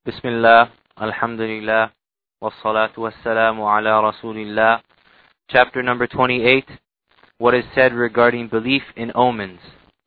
Bismillah, Alhamdulillah, wassalatu wassalamu ala Rasulillah. Chapter number 28, what is said regarding belief in omens.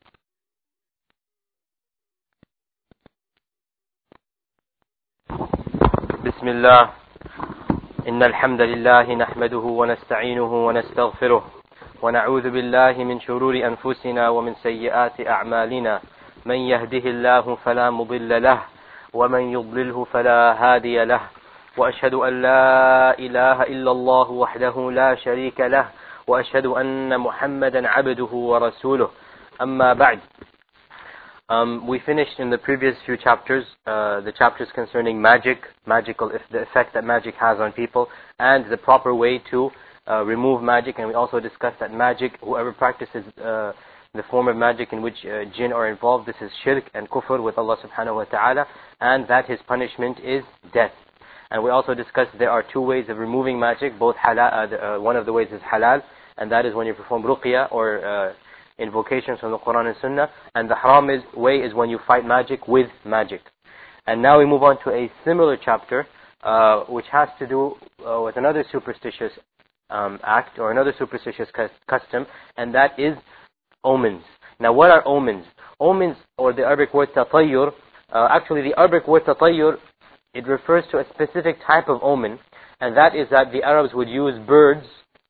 Bismillah, inna alhamdulillah nahmaduhu wa nasta'inuhu wa nastaghfiruh wa na'udhu billahi min shururi anfusina wa min sayyiati a'malina man yahdihillahu fala mudilla lahu ومن يضلله فلا هادي له وأشهد أن لا إله إلا الله وحده لا شريك له وأشهد أن محمدا عبده ورسوله أما بعد. We finished in the previous few chapters the chapters concerning magic, the effect that magic has on people, and the proper way to remove magic. And we also discussed that magic, whoever practices the form of magic in which jinn are involved, this is shirk and kufr with Allah subhanahu wa ta'ala, and that his punishment is death. And we also discussed there are two ways of removing magic, both halal, one of the ways is halal, and that is when you perform ruqya or invocations from the Quran and Sunnah, and the haram way is when you fight magic with magic. And now we move on to a similar chapter which has to do with another superstitious act or another superstitious custom, and that is omens. Now what are omens? Omens, or the Arabic word tatayyur, actually the Arabic word tatayyur, it refers to a specific type of omen, and that is that the Arabs would use birds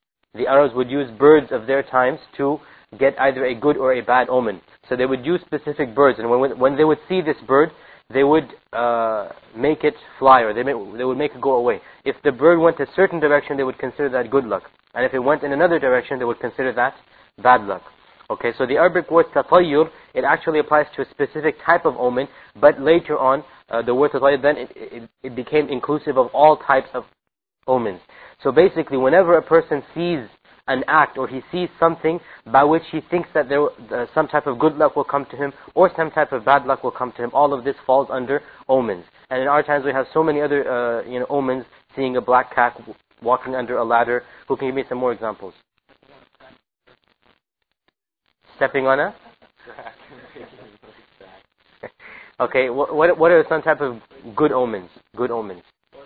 of their times to get either a good or a bad omen. So they would use specific birds, and when they would see this bird, they would make it fly, or they would make it go away. If the bird went a certain direction, they would consider that good luck, and if it went in another direction, they would consider that bad luck. Okay, so the Arabic word tatayyur, it actually applies to a specific type of omen, but later on, the word tatayyur, then it became inclusive of all types of omens. So basically, whenever a person sees an act, or he sees something by which he thinks that some type of good luck will come to him, or some type of bad luck will come to him, all of this falls under omens. And in our times, we have so many other omens, seeing a black cat walking under a ladder. Who can give me some more examples? Stepping on a? Okay, what are some type of good omens? Good omens.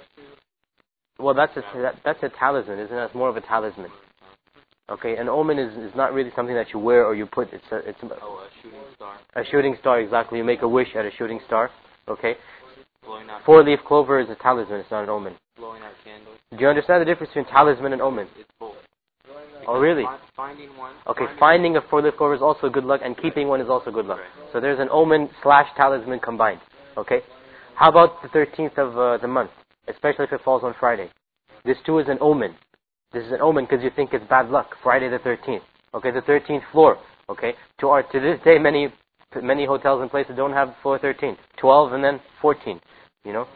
Well, that's a talisman, isn't it? It's more of a talisman. Okay, an omen is not really something that you wear or you put. It's a shooting star. A shooting star, exactly. You make a wish at a shooting star. Okay. Four-leaf clover is a talisman. It's not an omen. Blowing out candles. Do you understand the difference between talisman and omen? It's both. Oh, really? Finding one. Okay, finding a four-leaf clover is also good luck, and keeping one is also good luck. Right. So there's an omen / talisman combined. Okay? How about the 13th of the month, especially if it falls on Friday? This too is an omen. This is an omen because you think it's bad luck. Friday the 13th. Okay, the 13th floor. Okay? To this day, many hotels and places don't have floor 13. 12 and then 14. You know?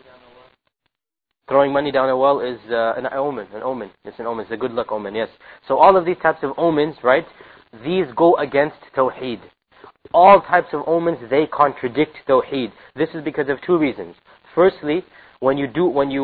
Throwing money down a well is an omen. It's an omen. It's a good luck omen, yes. So all of these types of omens, right, these go against Tawheed. All types of omens, they contradict Tawheed. This is because of two reasons. Firstly, when you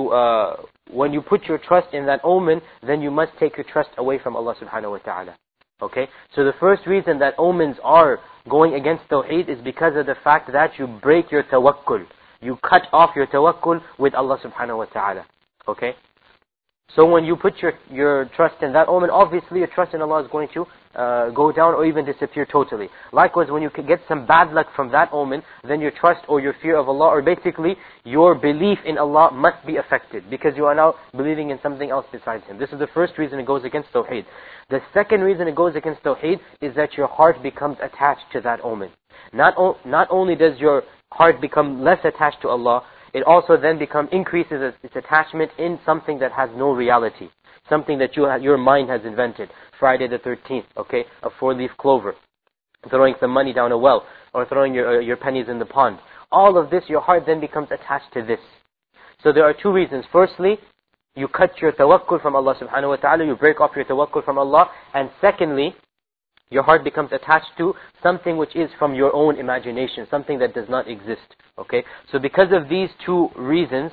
put your trust in that omen, then you must take your trust away from Allah subhanahu wa ta'ala. Okay? So the first reason that omens are going against Tawheed is because of the fact that you break your tawakkul. You cut off your tawakkul with Allah subhanahu wa ta'ala. Okay? So when you put your trust in that omen, obviously your trust in Allah is going to go down or even disappear totally. Likewise, when you get some bad luck from that omen, then your trust or your fear of Allah, or basically your belief in Allah, must be affected, because you are now believing in something else besides Him. This is the first reason it goes against Tawheed. The second reason it goes against Tawheed is that your heart becomes attached to that omen. Not only does your heart become less attached to Allah, it also then increases its attachment in something that has no reality. Something that your mind has invented. Friday the 13th, okay? A four-leaf clover. Throwing some money down a well. Or throwing your pennies in the pond. All of this, your heart then becomes attached to this. So there are two reasons. Firstly, you cut your tawakkul from Allah subhanahu wa ta'ala. You break off your tawakkul from Allah. And secondly, Your heart becomes attached to something which is from your own imagination, something that does not exist. Okay? So because of these two reasons,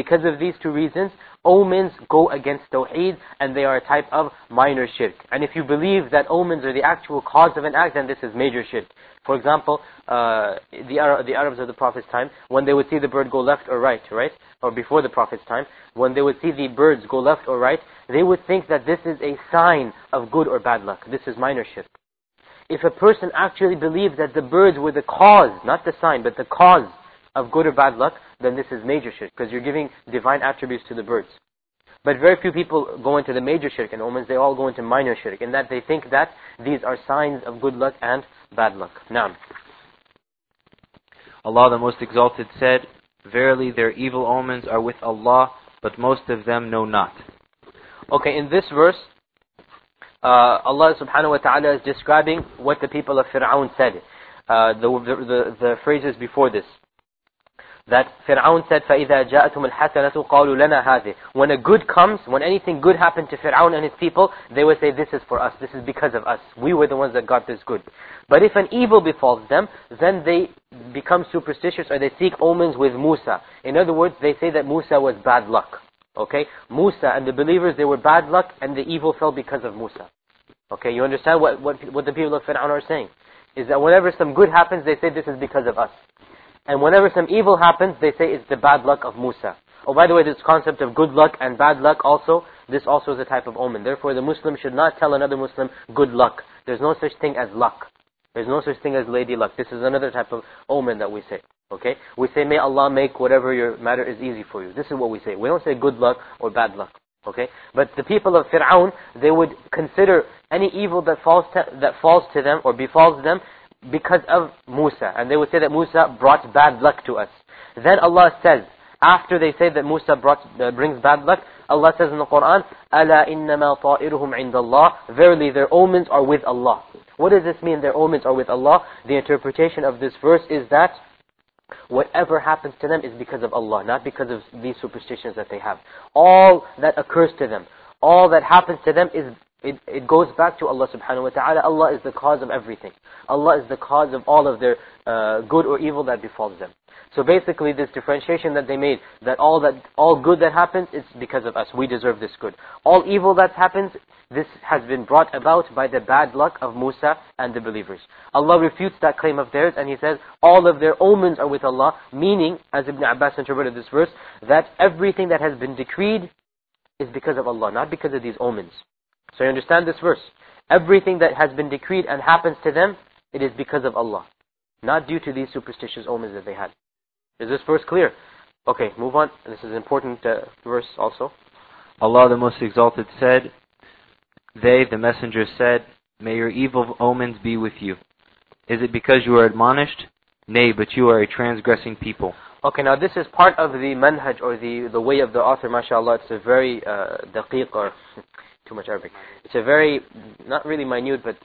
omens go against Tawheed, and they are a type of minor shirk. And if you believe that omens are the actual cause of an act, then this is major shirk. For example, the Arabs of the Prophet's time, when they would see the bird go left or right, or before the Prophet's time, when they would see the birds go left or right, they would think that this is a sign of good or bad luck. This is minor shirk. If a person actually believes that the birds were the cause, not the sign, but the cause of good or bad luck, then this is major shirk, because you're giving divine attributes to the birds. But very few people go into the major shirk and omens, they all go into minor shirk, in that they think that these are signs of good luck and bad luck. Naam. Allah the Most Exalted said, "Verily their evil omens are with Allah, but most of them know not." Okay, in this verse, Allah subhanahu wa ta'ala is describing what the people of Fir'aun said. The phrases before this. That Fir'aun said, فَإِذَا جَاءَتُمُ الْحَسَنَةُ قَالُوا لَنَا هَذِهِ. When a good comes, when anything good happened to Fir'aun and his people, they would say, this is for us, this is because of us. We were the ones that got this good. But if an evil befalls them, then they become superstitious, or they seek omens with Musa. In other words, they say that Musa was bad luck. Okay? Musa and the believers, they were bad luck, and the evil fell because of Musa. Okay, you understand what the people of Fir'aun are saying? Is that whenever some good happens, they say this is because of us. And whenever some evil happens, they say it's the bad luck of Musa. Oh, by the way, this concept of good luck and bad luck also, this also is a type of omen. Therefore, the Muslim should not tell another Muslim good luck. There's no such thing as luck. There's no such thing as lady luck. This is another type of omen that we say. Okay? We say, may Allah make whatever your matter is easy for you. This is what we say. We don't say good luck or bad luck. Okay? But the people of Fir'aun, they would consider any evil that falls to them or befalls them because of Musa. And they would say that Musa brought bad luck to us. Then Allah says, after they say that Musa brings bad luck, Allah says in the Quran, أَلَا إِنَّمَا طَائِرُهُمْ عِنْدَ اللَّهِ. Verily their omens are with Allah. What does this mean, their omens are with Allah? The interpretation of this verse is that whatever happens to them is because of Allah, not because of these superstitions that they have. All that occurs to them, all that happens to them it goes back to Allah subhanahu wa ta'ala. Allah is the cause of everything. Allah is the cause of all of their good or evil that befalls them. So basically this differentiation that they made, that all good that happens is because of us. We deserve this good. All evil that happens, this has been brought about by the bad luck of Musa and the believers. Allah refutes that claim of theirs, and He says, all of their omens are with Allah, meaning, as Ibn Abbas interpreted this verse, that everything that has been decreed is because of Allah, not because of these omens. So you understand this verse? Everything that has been decreed and happens to them, it is because of Allah, not due to these superstitious omens that they had. Is this verse clear? Okay, move on. This is an important verse also. Allah the Most Exalted said, they, the messengers, said, may your evil omens be with you. Is it because you are admonished? Nay, but you are a transgressing people. Okay, now this is part of the manhaj, or the way of the author, mashallah. It's a very daqiq, or too much Arabic. It's a very, not really minute, but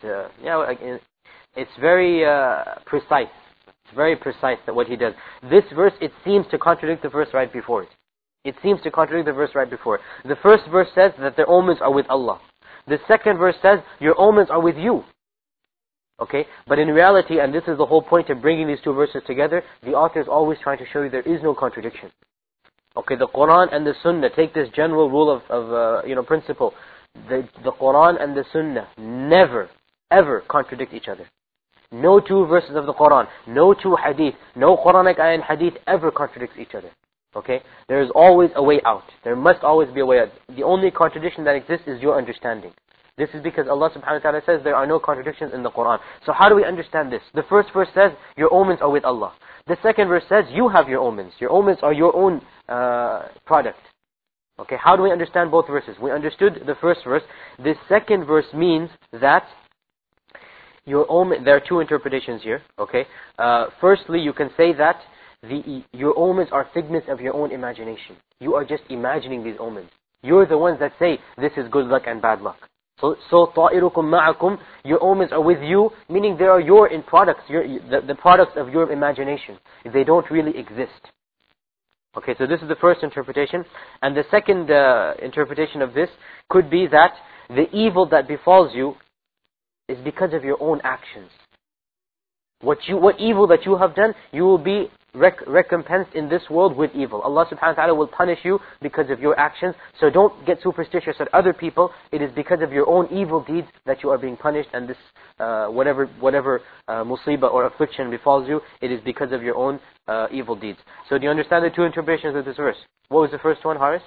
it's very precise. It's very precise that what he does. This verse, it seems to contradict the verse right before it. It seems to contradict the verse right before it. The first verse says that their omens are with Allah. The second verse says, your omens are with you. Okay? But in reality, and this is the whole point of bringing these two verses together, the author is always trying to show you there is no contradiction. Okay, the Quran and the Sunnah, take this general rule of principle. The Quran and the Sunnah never, ever contradict each other. No two verses of the Quran, no two hadith, no Quranic ayah and hadith ever contradicts each other. Okay? There is always a way out. There must always be a way out. The only contradiction that exists is your understanding. This is because Allah subhanahu wa ta'ala says there are no contradictions in the Quran. So how do we understand this? The first verse says, your omens are with Allah. The second verse says, you have your omens. Your omens are your own product. Okay, how do we understand both verses? We understood the first verse. This second verse means that your omen, there are two interpretations here. Okay, firstly, you can say that your omens are figments of your own imagination. You are just imagining these omens. You're the ones that say this is good luck and bad luck. So طَائِرُكُمْ مَعَكُمْ, your omens are with you, meaning they are your products, the products of your imagination. They don't really exist. Okay, so this is the first interpretation. And the second interpretation of this could be that the evil that befalls you is because of your own actions. What evil that you have done, you will be recompensed in this world with evil. Allah subhanahu wa ta'ala will punish you because of your actions. So don't get superstitious at other people. It is because of your own evil deeds that you are being punished, and this whatever musibah or affliction befalls you, it is because of your own evil deeds. So do you understand the two interpretations of this verse? What was the first one, Haris?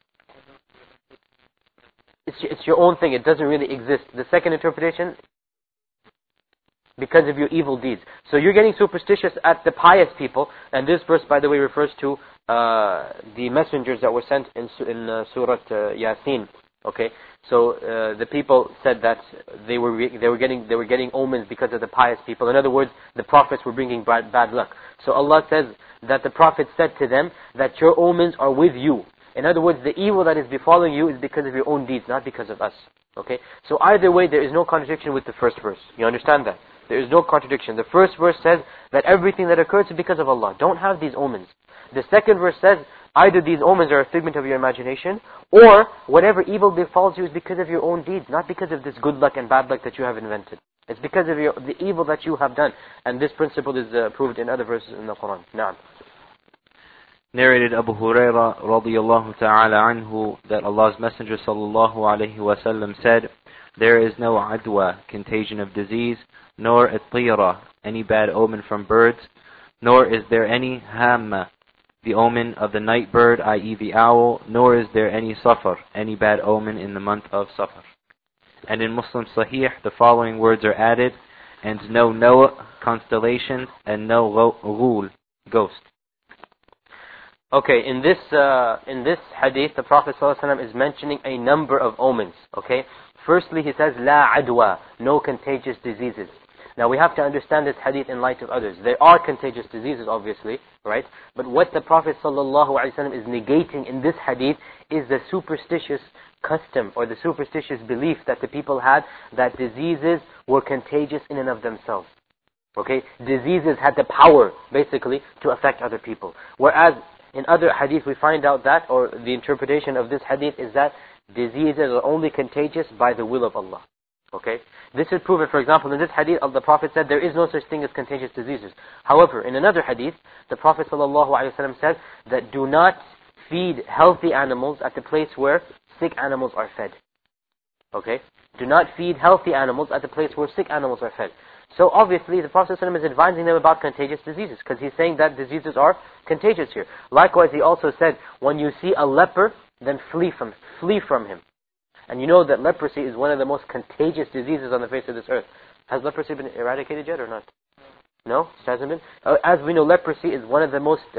It's your own thing. It doesn't really exist. The second interpretation, because of your evil deeds. So you're getting superstitious at the pious people, and this verse, by the way, refers to the messengers that were sent in Surah Yasin. Okay, so the people said that they were getting omens because of the pious people. In other words, the prophets were bringing bad luck. So Allah says that the prophet said to them that your omens are with you. In other words, the evil that is befalling you is because of your own deeds, not because of us. Okay, so either way, there is no contradiction with the first verse. You understand that? There is no contradiction. The first verse says that everything that occurs is because of Allah. Don't have these omens. The second verse says either these omens are a figment of your imagination, or whatever evil befalls you is because of your own deeds, not because of this good luck and bad luck that you have invented. It's because of the evil that you have done. And this principle is proved in other verses in the Quran. Na'am. Narrated Abu Hurairah radiyallahu ta'ala anhu that Allah's Messenger sallallahu alayhi wa sallam said, there is no adwa, contagion of disease, nor at-tira, any bad omen from birds, nor is there any hamma, the omen of the night bird, i.e. the owl, nor is there any safar, any bad omen in the month of Safar. And in Muslim Sahih, the following words are added, and no Noah, constellations, and no ghul, ghost. Okay, in this hadith, the Prophet ﷺ is mentioning a number of omens. Okay, firstly he says, la adwa, no contagious diseases. Now we have to understand this hadith in light of others. There are contagious diseases, obviously, right? But what the Prophet ﷺ is negating in this hadith is the superstitious custom or the superstitious belief that the people had that diseases were contagious in and of themselves. Okay, diseases had the power, basically, to affect other people. Whereas in other hadith we find out that, or the interpretation of this hadith is that diseases are only contagious by the will of Allah. Okay, this is proven, for example, in this hadith the Prophet said there is no such thing as contagious diseases. However, in another hadith, the Prophet ﷺ said that do not feed healthy animals at the place where sick animals are fed. Okay, do not feed healthy animals at the place where sick animals are fed. So obviously the Prophet ﷺ is advising them about contagious diseases, because he's saying that diseases are contagious here. Likewise, he also said, when you see a leper, then flee from him. And you know that leprosy is one of the most contagious diseases on the face of this earth. Has leprosy been eradicated yet or not? No? It hasn't been? As we know, leprosy is one of the most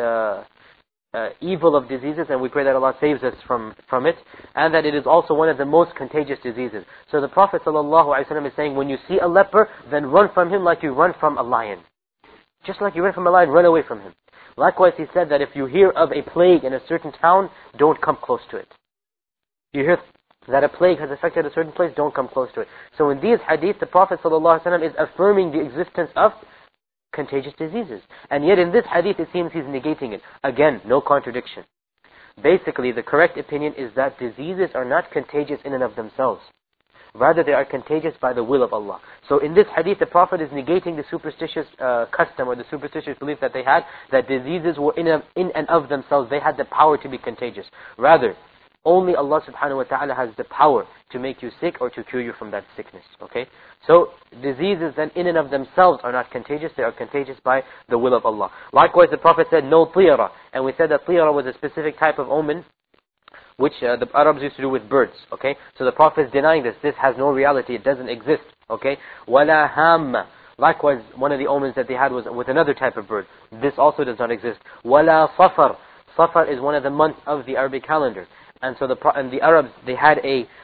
evil of diseases, and we pray that Allah saves us from it, and that it is also one of the most contagious diseases. So the Prophet ﷺ is saying, when you see a leper, then run from him like you run from a lion. Just like you run from a lion, run away from him. Likewise, he said that if you hear of a plague in a certain town, don't come close to it. You hear that a plague has affected a certain place, don't come close to it. So in these hadith, the Prophet ﷺ is affirming the existence of contagious diseases. And yet in this hadith, it seems he's negating it. Again, no contradiction. Basically, the correct opinion is that diseases are not contagious in and of themselves. Rather, they are contagious by the will of Allah. So in this hadith, the Prophet is negating the superstitious custom or the superstitious belief that they had, that diseases were in and of themselves, they had the power to be contagious. Rather, only Allah subhanahu wa ta'ala has the power to make you sick or to cure you from that sickness. Okay? So, diseases then in and of themselves are not contagious, they are contagious by the will of Allah. Likewise, the Prophet said, no tira. And we said that tira was a specific type of omen, which the Arabs used to do with birds. Okay? So the Prophet is denying this. This has no reality, it doesn't exist. Okay? Wala hamma. Likewise, one of the omens that they had was with another type of bird. This also does not exist. Wala safar. Safar is one of the months of the Arabic calendar. And so the Arabs, they had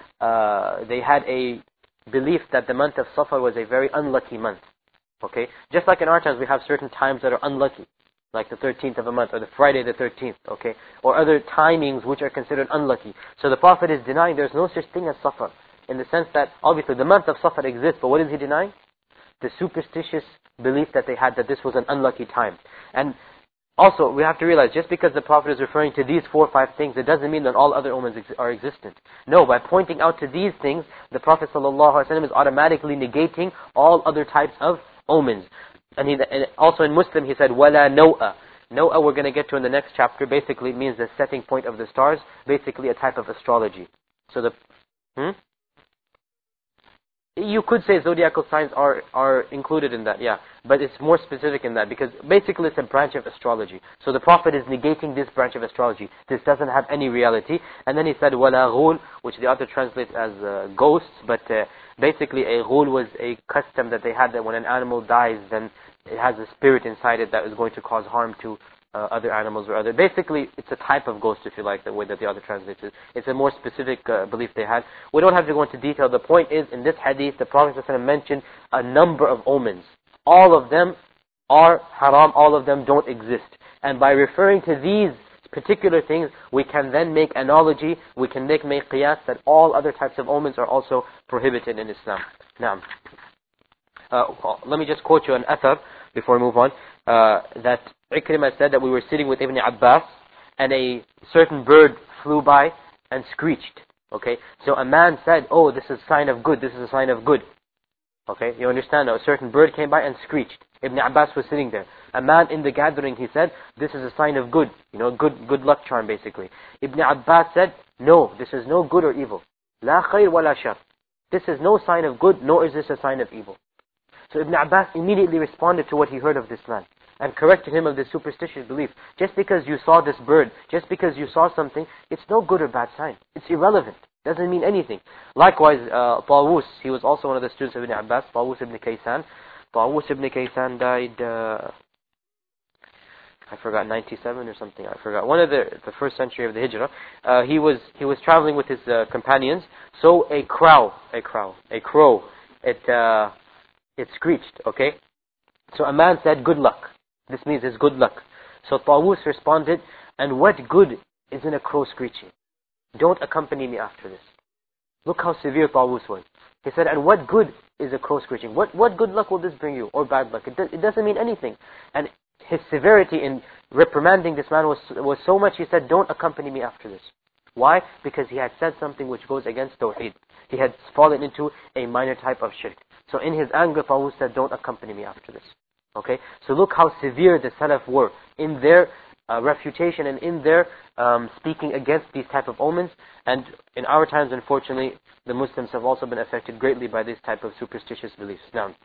a belief that the month of Safar was a very unlucky month. Okay? Just like in our times, we have certain times that are unlucky, like the 13th of a month, or the Friday the 13th, okay? Or other timings which are considered unlucky. So the Prophet is denying there's no such thing as Safar, in the sense that, obviously, the month of Safar exists, but what is he denying? The superstitious belief that they had that this was an unlucky time. And Also, we have to realize, just because the Prophet is referring to these 4 or 5 things, it doesn't mean that all other omens are existent. No, by pointing out to these things, the Prophet ﷺ is automatically negating all other types of omens. And also in Muslim, he said, وَلَا نَوْءَ. No'a we're going to get to in the next chapter. Basically, it means the setting point of the stars. Basically, a type of astrology. So you could say zodiacal signs are included in that, yeah. But it's more specific in that, because basically it's a branch of astrology. So the Prophet is negating this branch of astrology. This doesn't have any reality. And then he said, وَلَا غُول, which the author translates as ghosts. But basically a ghul was a custom that they had, that when an animal dies, then it has a spirit inside it that is going to cause harm to other animals or other. Basically, it's a type of ghost, if you like, the way that the other translates it. It's a more specific belief they had. We don't have to go into detail. The point is, in this hadith, the Prophet ﷺ mentioned a number of omens. All of them are haram. All of them don't exist. And by referring to these particular things, we can then make analogy, we can make qiyas that all other types of omens are also prohibited in Islam. Now, let me just quote you an athar before we move on. That Ikrimah said that we were sitting with Ibn Abbas and a certain bird flew by and screeched. Okay, so a man said, oh, this is a sign of good, this is a sign of good. Okay, you understand now, a certain bird came by and screeched. Ibn Abbas was sitting there. A man in the gathering, he said, this is a sign of good, good luck charm basically. Ibn Abbas said, no, this is no good or evil. La khair wa la shar. This is no sign of good, nor is this a sign of evil. So Ibn Abbas immediately responded to what he heard of this man and corrected him of this superstitious belief. Just because you saw this bird, just because you saw something, it's no good or bad sign. It's irrelevant. Doesn't mean anything. Likewise, Tawus, he was also one of the students of Ibn Abbas, Tawus ibn Kaysan. Tawus ibn Kaysan died, I forgot, 97 or something, I forgot. One of the first century of the Hijrah. He was traveling with his companions. So a crow, it screeched, okay? So a man said, good luck. This means it's good luck. So Tawus responded, and what good is in a crow screeching? Don't accompany me after this. Look how severe Tawus was. He said, and what good is a crow screeching? What good luck will this bring you? Or bad luck? It doesn't mean anything. And his severity in reprimanding this man was so much, he said, don't accompany me after this. Why? Because he had said something which goes against Tawheed. He had fallen into a minor type of shirk. So in his anger, Tawus said, don't accompany me after this. Okay? So look how severe the Salaf were in their refutation and in their speaking against these type of omens. And in our times, unfortunately, the Muslims have also been affected greatly by this type of superstitious beliefs. Now,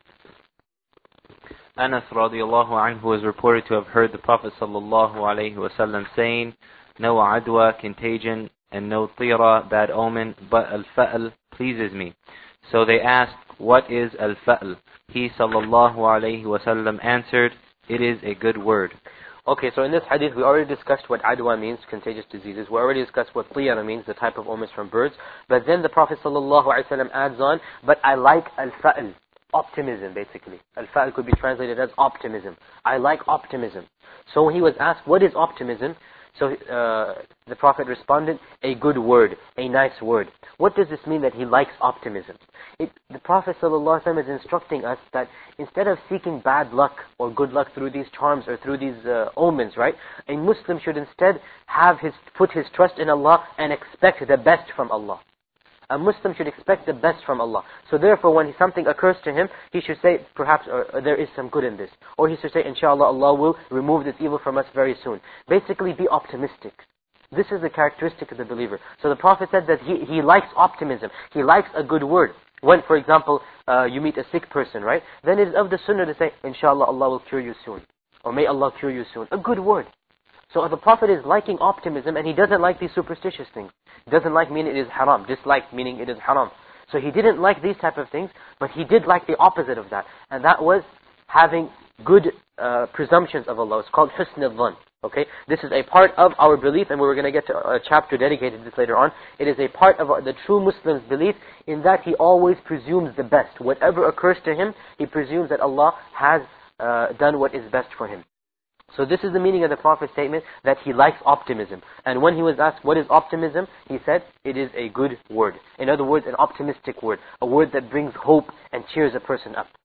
Anas radiallahu anhu is reported to have heard the Prophet sallallahu alayhi wasallam saying, no adwa, contagion, and no tira, bad omen, but al-fa'l pleases me. So they asked, what is al-fa'l? He sallallahu alayhi wasallam answered, it is a good word. Okay, so in this hadith we already discussed what adwa means, contagious diseases. We already discussed what tiyara means, the type of omens from birds. But then the Prophet ﷺ adds on, but I like al-fa'l, optimism basically. Al-fa'l could be translated as optimism. I like optimism. So when he was asked, what is optimism? So the Prophet responded, a good word, a nice word. What does this mean that he likes optimism? The Prophet ﷺ is instructing us that instead of seeking bad luck or good luck through these charms or through these omens, right? A Muslim should instead put his trust in Allah and expect the best from Allah. A Muslim should expect the best from Allah. So therefore, when something occurs to him, he should say, perhaps there is some good in this. Or he should say, inshallah, Allah will remove this evil from us very soon. Basically, be optimistic. This is the characteristic of the believer. So the Prophet said that he likes optimism. He likes a good word. When, for example, you meet a sick person, right? Then it is of the sunnah to say, inshallah, Allah will cure you soon. Or may Allah cure you soon. A good word. So the Prophet is liking optimism, and he doesn't like these superstitious things. He doesn't like meaning it is haram. Dislike meaning it is haram. So he didn't like these type of things, but he did like the opposite of that. And that was having good presumptions of Allah. It's called husn al-dhann. Okay? This is a part of our belief, and we're going to get to a chapter dedicated to this later on. It is a part of the true Muslim's belief in that he always presumes the best. Whatever occurs to him, he presumes that Allah has done what is best for him. So this is the meaning of the Prophet's statement that he likes optimism. And when he was asked, what is optimism? He said, it is a good word. In other words, an optimistic word. A word that brings hope and cheers a person up.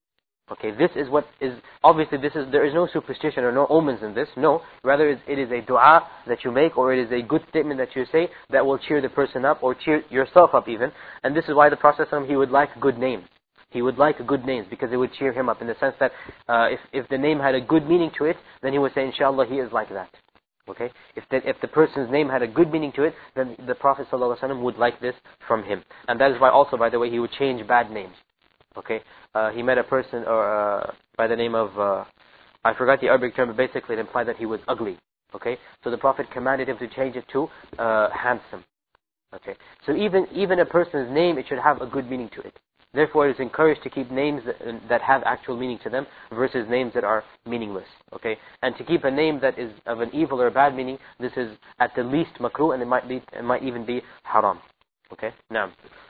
Okay, this is what is, obviously there is no superstition or no omens in this, no. Rather it is a dua that you make, or it is a good statement that you say that will cheer the person up, or cheer yourself up even. And this is why the Prophet ﷺ, he would like good names. He would like good names because it would cheer him up in the sense that if the name had a good meaning to it, then he would say, inshallah, he is like that. Okay? If the person's name had a good meaning to it, then the Prophet ﷺ would like this from him. And that is why also, by the way, he would change bad names. Okay, he met a person by the name of, I forgot the Arabic term, but basically it implied that he was ugly. Okay, so the Prophet commanded him to change it to handsome. Okay, so even a person's name, it should have a good meaning to it. Therefore, it is encouraged to keep names that have actual meaning to them versus names that are meaningless. Okay, and to keep a name that is of an evil or a bad meaning, this is at the least makruh, and it might even be haram. Okay, now.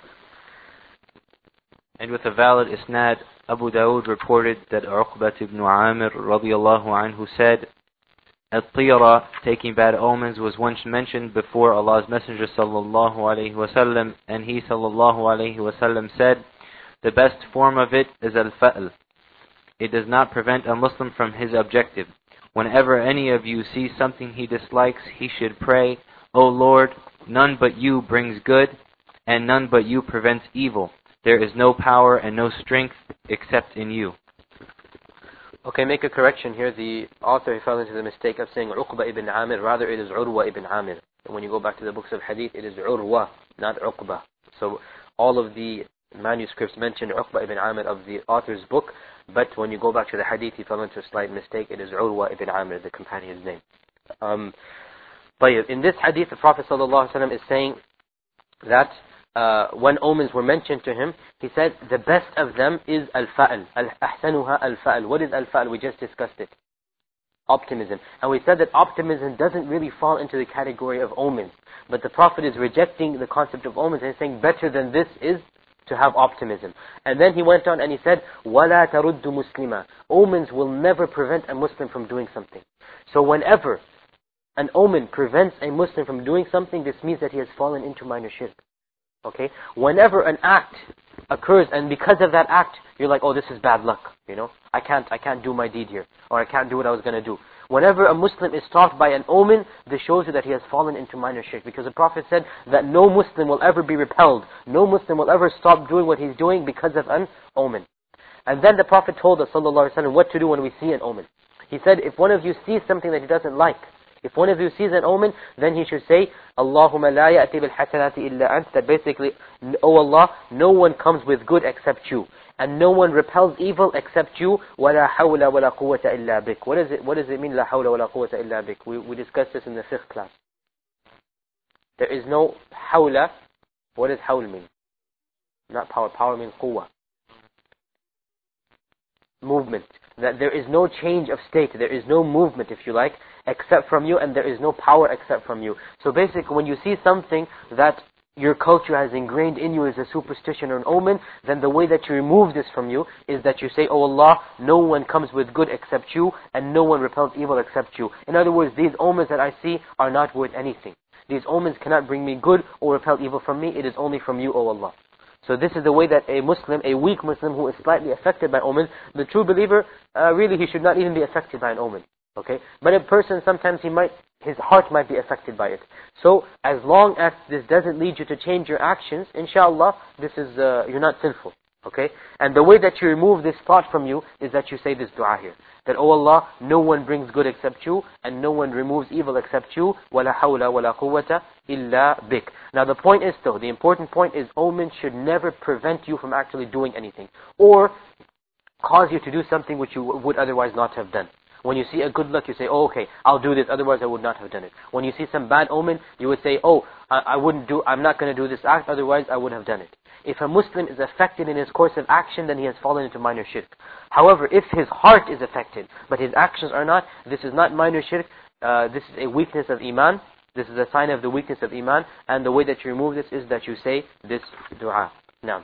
And with a valid isnad, Abu Dawood reported that Uqbat ibn Amir radiyallahu anhu said, At-tiyara, taking bad omens, was once mentioned before Allah's Messenger sallallahu alayhi wasallam, and he sallallahu alayhi wasallam said, the best form of it is al-fa'l. It does not prevent a Muslim from his objective. Whenever any of you sees something he dislikes, he should pray, O Lord, none but you brings good, and none but you prevents evil. There is no power and no strength except in you. Okay, make a correction here. The author fell into the mistake of saying Uqba ibn Amir. Rather, it is Urwa ibn Amir. And when you go back to the books of hadith, it is Urwa, not Uqba. So all of the manuscripts mention Uqba ibn Amir of the author's book, but when you go back to the hadith, he fell into a slight mistake. It is Urwa ibn Amir, the companion's name. In this hadith, the Prophet ﷺ is saying that when omens were mentioned to him, he said, the best of them is al-fa'al. Ahsanuha al-fa'al. What is al-fa'al? We just discussed it. Optimism. And we said that optimism doesn't really fall into the category of omens. But the Prophet is rejecting the concept of omens and saying, better than this is to have optimism. And then he went on and he said, وَلَا تَرُدُّ مُسْلِمًا. Omens will never prevent a Muslim from doing something. So whenever an omen prevents a Muslim from doing something, this means that he has fallen into minor shirk. Okay? Whenever an act occurs and because of that act, you're like, oh, this is bad luck. You know, I can't do my deed here. Or I can't do what I was going to do. Whenever a Muslim is stopped by an omen, this shows you that he has fallen into minor shirk. Because the Prophet said that no Muslim will ever be repelled. No Muslim will ever stop doing what he's doing because of an omen. And then the Prophet told us, sallallahu alaihi wasallam, what to do when we see an omen. He said, if one of you sees something that he doesn't like, if one of you sees an omen, then he should say, Allahumma la ya'ti bil hasanati illa ant. That basically, oh Allah, no one comes with good except you. And no one repels evil except you. وَلَا حَوْلَ وَلَا قُوَّةَ إِلَّا بِكَ. What does it mean, لَا حَوْلَ وَلَا قُوَّةَ إِلَّا بِكَ? We discussed this in the fiqh class. There is no hawla. What does hawl mean? Not power. Power means quwwah. Movement. That there is no change of state. There is no movement, if you like, except from you, and there is no power except from you. So basically, when you see something that your culture has ingrained in you as a superstition or an omen, then the way that you remove this from you is that you say, oh Allah, no one comes with good except you, and no one repels evil except you. In other words, these omens that I see are not worth anything. These omens cannot bring me good or repel evil from me. It is only from you, O Allah. So this is the way that a Muslim, a weak Muslim who is slightly affected by omens, the true believer, really he should not even be affected by an omen. Okay? But a person, sometimes his heart might be affected by it. So as long as this doesn't lead you to change your actions, inshallah, this is, you're not sinful. Okay? And the way that you remove this thought from you is that you say this dua here. That, oh Allah, no one brings good except you, and no one removes evil except you. وَلَا حَوْلَ وَلَا قُوَّةَ إِلَّا بِكَ. Now the point is though, the important point is, omens should never prevent you from actually doing anything. Or cause you to do something which you would otherwise not have done. When you see a good luck, you say, oh, okay, I'll do this, otherwise I would not have done it. When you see some bad omen, you would say, oh, I'm not going to do this act, otherwise I would have done it. If a Muslim is affected in his course of action, then he has fallen into minor shirk. However, if his heart is affected, but his actions are not, this is not minor shirk, this is a weakness of iman, this is a sign of the weakness of iman, and the way that you remove this is that you say this dua. Now,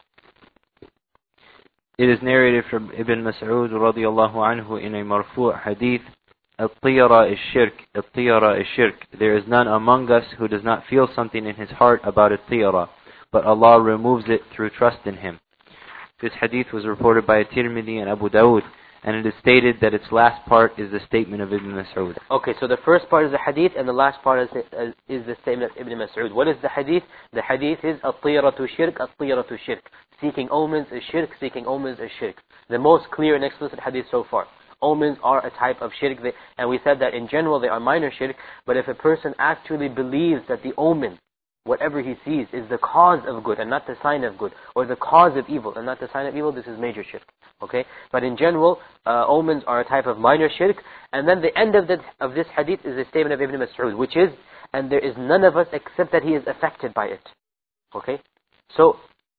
it is narrated from Ibn Mas'ud radiyallahu anhu in a marfu' hadith, At-tiyara is shirk, at-tiyara is shirk. There is none among us who does not feel something in his heart about at-tiyara, but Allah removes it through trust in Him. This hadith was reported by Tirmidhi and Abu Dawud, and it is stated that its last part is the statement of Ibn Mas'ud. Okay, so the first part is the hadith, and the last part is the statement of Ibn Mas'ud. What is the hadith? The hadith is at-tiyaratu shirk, at-tiyaratu shirk. Seeking omens is shirk, seeking omens is shirk. The most clear and explicit hadith so far. Omens are a type of shirk, and we said that in general they are minor shirk, but if a person actually believes that the omen, whatever he sees, is the cause of good and not the sign of good, or the cause of evil and not the sign of evil, this is major shirk. Okay? But in general, omens are a type of minor shirk. And then the end of this hadith is the statement of Ibn Mas'ud, which is, and there is none of us except that he is affected by it. Okay? So,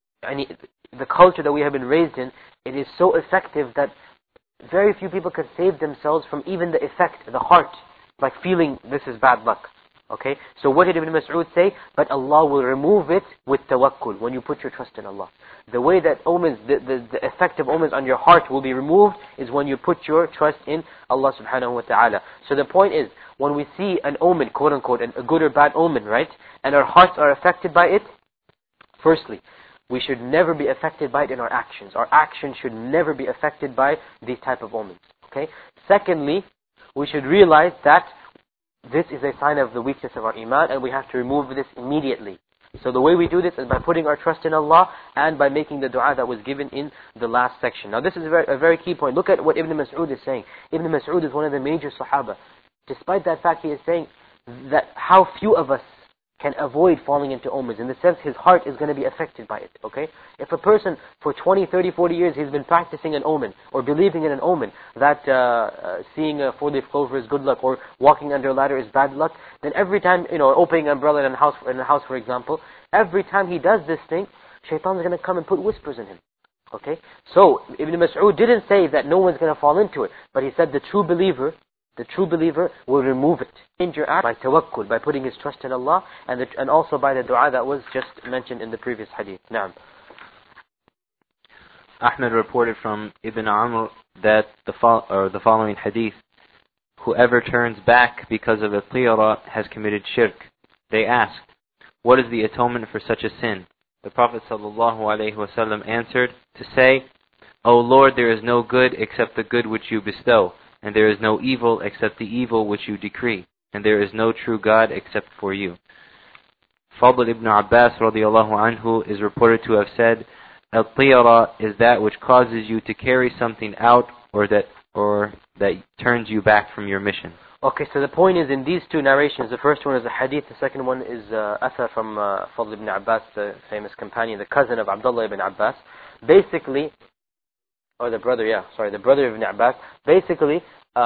the culture that we have been raised in, it is so effective that very few people can save themselves from even the effect, the heart, like feeling this is bad luck. Okay? So what did Ibn Mas'ud say? But Allah will remove it with tawakkul, when you put your trust in Allah. The way that omens, the effect of omens on your heart will be removed is when you put your trust in Allah subhanahu wa ta'ala. So the point is, when we see an omen, quote unquote, a good or bad omen, right? And our hearts are affected by it, firstly, we should never be affected by it in our actions. Our actions should never be affected by these type of omens. Okay? Secondly, we should realize that this is a sign of the weakness of our iman, and we have to remove this immediately. So the way we do this is by putting our trust in Allah and by making the dua that was given in the last section. Now this is a very key point. Look at what Ibn Mas'ud is saying. Ibn Mas'ud is one of the major Sahaba. Despite that fact, he is saying that how few of us can avoid falling into omens. In the sense, his heart is going to be affected by it. Okay? If a person for 20, 30, 40 years, he's been practicing an omen, or believing in an omen, that seeing a four-leaf clover is good luck, or walking under a ladder is bad luck, then every time, opening an umbrella in a house, for example, every time he does this thing, shaitan is going to come and put whispers in him. Okay? So, Ibn Mas'ud didn't say that no one's going to fall into it, but he said the true believer will remove it in your act by tawakkul, by putting his trust in Allah, and also by the dua that was just mentioned in the previous hadith. Naam. Ahmed reported from Ibn Amr that the following hadith: whoever turns back because of a tiyara has committed shirk. They asked, what is the atonement for such a sin? The Prophet ﷺ answered, to say, O Lord, there is no good except the good which you bestow, and there is no evil except the evil which you decree, and there is no true God except for you. Fadl ibn Abbas radiallahu anhu is reported to have said, Al-tiyara is that which causes you to carry something out, or that turns you back from your mission. Okay, so the point is, in these two narrations, the first one is a hadith, the second one is athar from Fadl ibn Abbas, the famous companion, the cousin of Abdullah ibn Abbas. Basically, the brother of Ibn Abbas. Basically,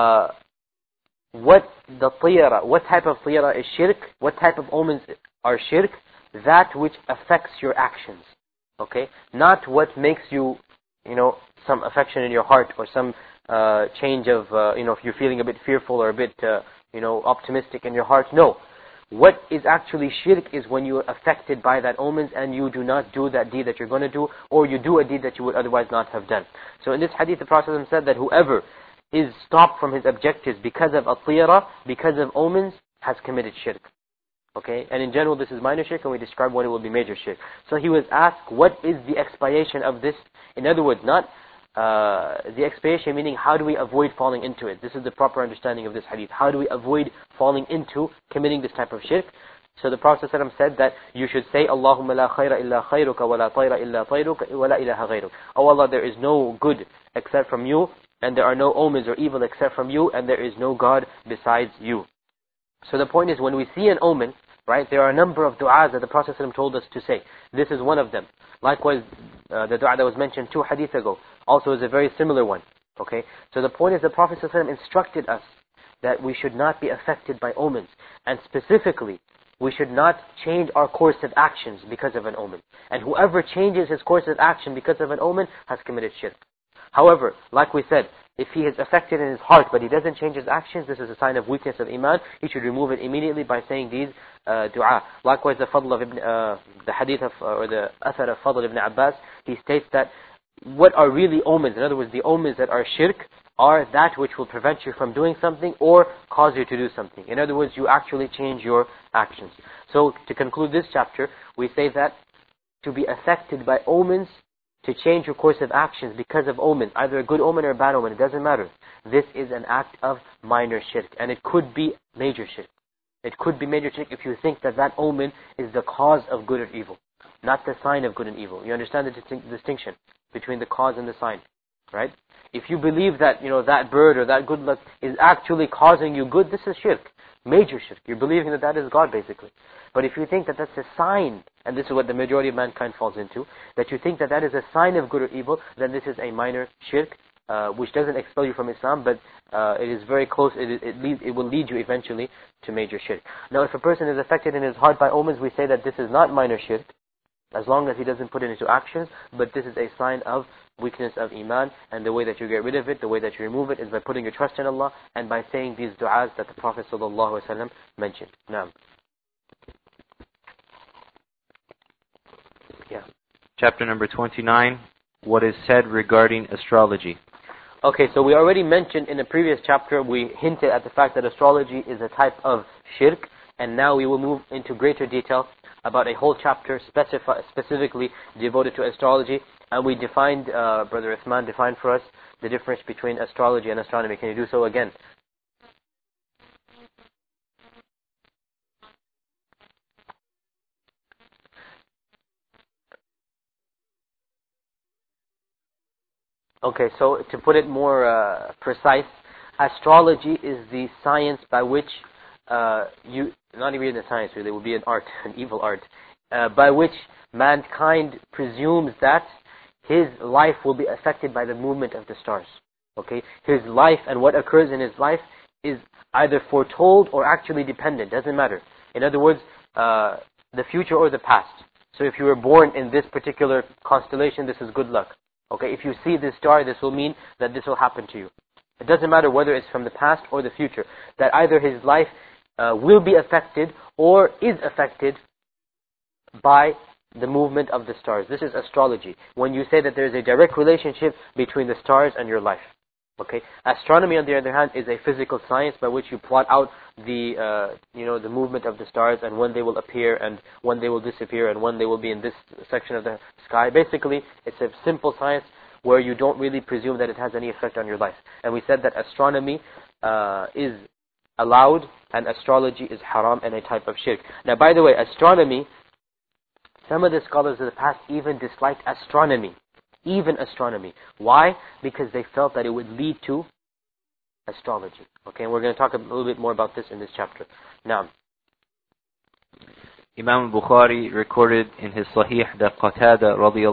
what type of tiyara is shirk, what type of omens are shirk? That which affects your actions. Okay? Not what makes you, some affection in your heart, or some change of, if you're feeling a bit fearful or a bit, optimistic in your heart. No. What is actually shirk is when you are affected by that omens and you do not do that deed that you're going to do, or you do a deed that you would otherwise not have done. So in this hadith, the Prophet said that whoever is stopped from his objectives because of at-tiyara, because of omens, has committed shirk. Okay? And in general, this is minor shirk, and we describe when it will be major shirk. So he was asked, what is the expiation of this? In other words, not the expiation, meaning how do we avoid falling into it? This is the proper understanding of this hadith. How do we avoid falling into committing this type of shirk? So the Prophet ﷺ said that you should say, Allahumma la khayra illa khayruka wa la tayra illa tayruka wa la ilaha ghayruk. Oh Allah, there is no good except from you, and there are no omens or evil except from you, and there is no God besides you. So the point is, when we see an omen, right, there are a number of du'as that the Prophet ﷺ told us to say. This is one of them. Likewise, the dua that was mentioned 2 hadith ago also is a very similar one. Okay? So the point is, the Prophet ﷺ instructed us that we should not be affected by omens. And specifically, we should not change our course of actions because of an omen. And whoever changes his course of action because of an omen has committed shirk. However, like we said, if he is affected in his heart but he doesn't change his actions, this is a sign of weakness of iman. He should remove it immediately by saying these dua. Likewise, the hadith of, or the athar of Fadl ibn Abbas, he states that what are really omens, in other words, the omens that are shirk, are that which will prevent you from doing something or cause you to do something. In other words, you actually change your actions. So to conclude this chapter, we say that to be affected by omens to change your course of actions because of omen, either a good omen or a bad omen, it doesn't matter. This is an act of minor shirk, and it could be major shirk. It could be major shirk if you think that that omen is the cause of good or evil, not the sign of good and evil. You understand the distinction between the cause and the sign, right? If you believe that, that bird or that good luck is actually causing you good, this is shirk, major shirk. You're believing that that is God, basically. But if you think that that's a sign, and this is what the majority of mankind falls into, that you think that that is a sign of good or evil, then this is a minor shirk, which doesn't expel you from Islam, but it is very close. It will lead you eventually to major shirk. Now, if a person is affected in his heart by omens, we say that this is not minor shirk, as long as he doesn't put it into actions, but this is a sign of weakness of iman, and the way that you get rid of it, the way that you remove it, is by putting your trust in Allah, and by saying these du'as that the Prophet ﷺ mentioned. Naam. Yeah. Chapter number 29, what is said regarding astrology. Okay, so we already mentioned in the previous chapter, we hinted at the fact that astrology is a type of shirk, and now we will move into greater detail about a whole chapter specifically devoted to astrology. And we defined, Brother Uthman defined for us the difference between astrology and astronomy. Can you do so again? Okay, so to put it more precise, astrology is the science by which not even the science really, it would be an art, an evil art, by which mankind presumes that his life will be affected by the movement of the stars. Okay, his life and what occurs in his life is either foretold or actually dependent. Doesn't matter. In other words, the future or the past. So if you were born in this particular constellation, this is good luck. Okay, if you see this star, this will mean that this will happen to you. It doesn't matter whether it's from the past or the future. That either his life will be affected or is affected by the movement of the stars. This is astrology. When you say that there is a direct relationship between the stars and your life. Okay. Astronomy, on the other hand, is a physical science by which you plot out the the movement of the stars and when they will appear and when they will disappear and when they will be in this section of the sky. Basically, it's a simple science where you don't really presume that it has any effect on your life. And we said that astronomy is allowed and astrology is haram and a type of shirk. Now, by the way, astronomy, some of the scholars of the past even disliked astronomy. Even astronomy. Why? Because they felt that it would lead to astrology. Okay, and we're going to talk a little bit more about this in this chapter. Now, Imam Bukhari recorded in his Sahih that Qatada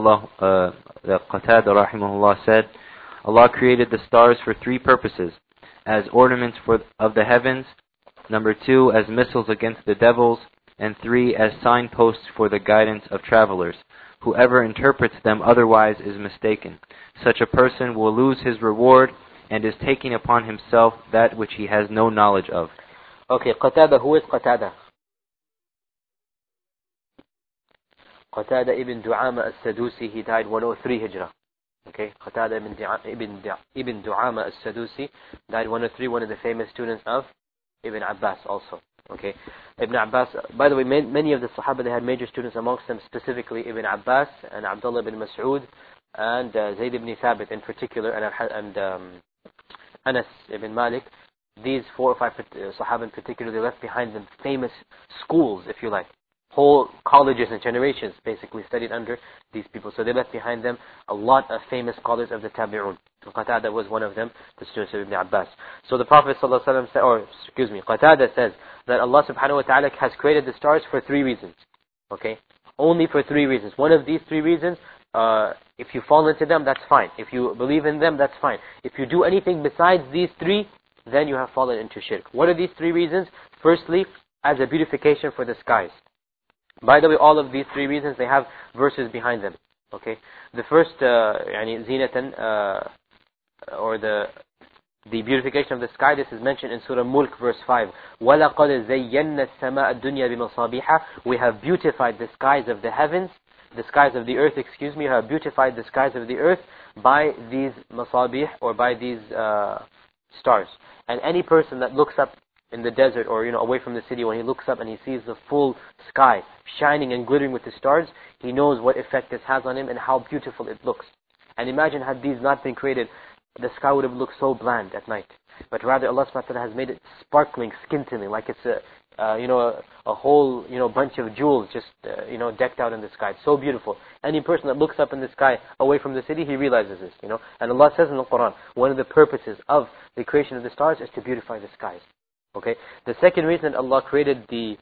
rahimahullah said, Allah created the stars for three purposes: as ornaments of the heavens, number 2, as missiles against the devils, and 3, as signposts for the guidance of travelers. Whoever interprets them otherwise is mistaken. Such a person will lose his reward and is taking upon himself that which he has no knowledge of. Okay, Qatada, who is Qatada? Qatada ibn Du'ama al-Sadusi, he died 103 Hijrah. Okay, Qatada ibn Du'ama al-Sadusi died 103, one of the famous students of Ibn Abbas also. Okay, Ibn Abbas, by the way, many of the Sahaba, they had major students amongst them, specifically Ibn Abbas and Abdullah ibn Mas'ud and Zayd ibn Thabit in particular, and Anas ibn Malik. These 4 or 5 Sahaba in particular, they left behind them famous schools, if you like. Whole colleges and generations basically studied under these people. So they left behind them a lot of famous scholars of the Tabi'un. Qatada was one of them, the students of Ibn Abbas. So the Prophet ﷺ said, Qatada says that Allah subhanahu wa ta'ala has created the stars for 3 reasons. Okay? Only for 3 reasons. One of these 3 reasons, if you fall into them, that's fine. If you believe in them, that's fine. If you do anything besides these 3, then you have fallen into shirk. What are these 3 reasons? Firstly, as a beautification for the skies. By the way, all of these 3 reasons, they have verses behind them. Okay? The first, zinatan, or the beautification of the sky, this is mentioned in Surah Mulk, verse 5. وَلَقَدْ زَيَّنَّا السَّمَاءَ الدُّنْيَا بِمَصَابِيحَ. We have beautified the skies of the heavens, the skies of the earth, we have beautified the skies of the earth by these masabih, or by these stars. And any person that looks up in the desert or away from the city, when he looks up and he sees the full sky shining and glittering with the stars, he knows what effect this has on him and how beautiful it looks. And imagine had these not been created, the sky would have looked so bland at night. But rather Allah subhanahu wa ta'ala has made it sparkling, skin-tinting, like it's a whole bunch of jewels just decked out in the sky. It's so beautiful. Any person that looks up in the sky away from the city, he realizes this. And Allah says in the Quran, one of the purposes of the creation of the stars is to beautify the skies. Okay. The second reason Allah created the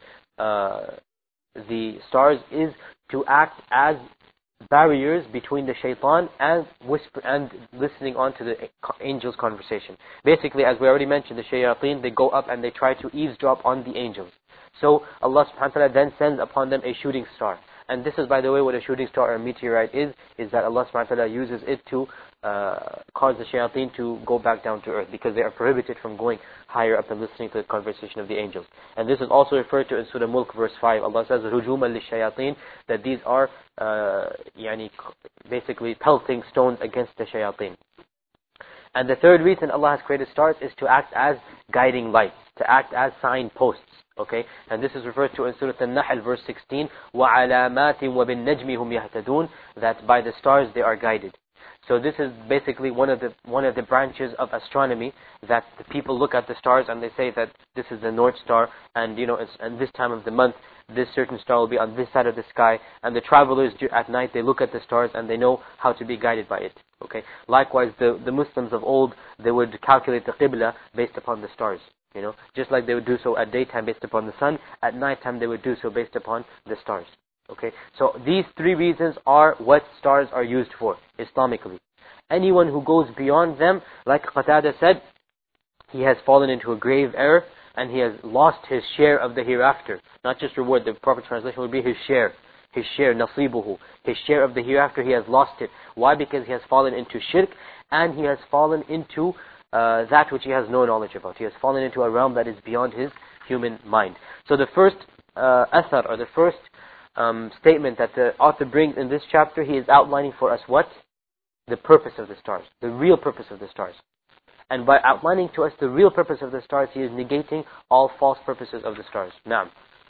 stars is to act as barriers between the shaitan and listening on to the angels' conversation. Basically, as we already mentioned, the shayateen, they go up and they try to eavesdrop on the angels. So Allah subhanahu wa ta'ala then sends upon them a shooting star. And this is, by the way, what a shooting star or a meteorite is that Allah subhanahu wa ta'ala uses it to cause the shayateen to go back down to earth, because they are prohibited from going higher up and listening to the conversation of the angels. And this is also referred to in Surah Mulk verse 5. Allah says, رُجُومًا لِلشَّيَاطِينَ, that these are basically pelting stones against the shayateen. And the third reason Allah has created stars is to act as guiding lights, to act as signposts. Okay, and this is referred to in Surah An-Nahl verse 16, وَعَلَامَاتٍ وَبِالنَّجْمِ هُمْ يَهْتَدُونَ, that by the stars they are guided. So this is basically one of the branches of astronomy, that the people look at the stars and they say that this is the North Star, and and this time of the month this certain star will be on this side of the sky, and the travelers at night, they look at the stars and they know how to be guided by it. Okay. Likewise, the Muslims of old, they would calculate the Qibla based upon the stars. Just like they would do so at daytime based upon the sun, at nighttime they would do so based upon the stars. Okay, so these three reasons are what stars are used for, Islamically. Anyone who goes beyond them, like Qatada said, he has fallen into a grave error, and he has lost his share of the hereafter. Not just reward, the proper translation would be his share, nasibuhu, his share of the hereafter, he has lost it. Why? Because he has fallen into shirk, and he has fallen into that which he has no knowledge about. He has fallen into a realm that is beyond his human mind. So the first athar, or the first statement that the author brings in this chapter, he is outlining for us what? The purpose of the stars, the real purpose of the stars. And by outlining to us the real purpose of the stars, he is negating all false purposes of the stars. Naam.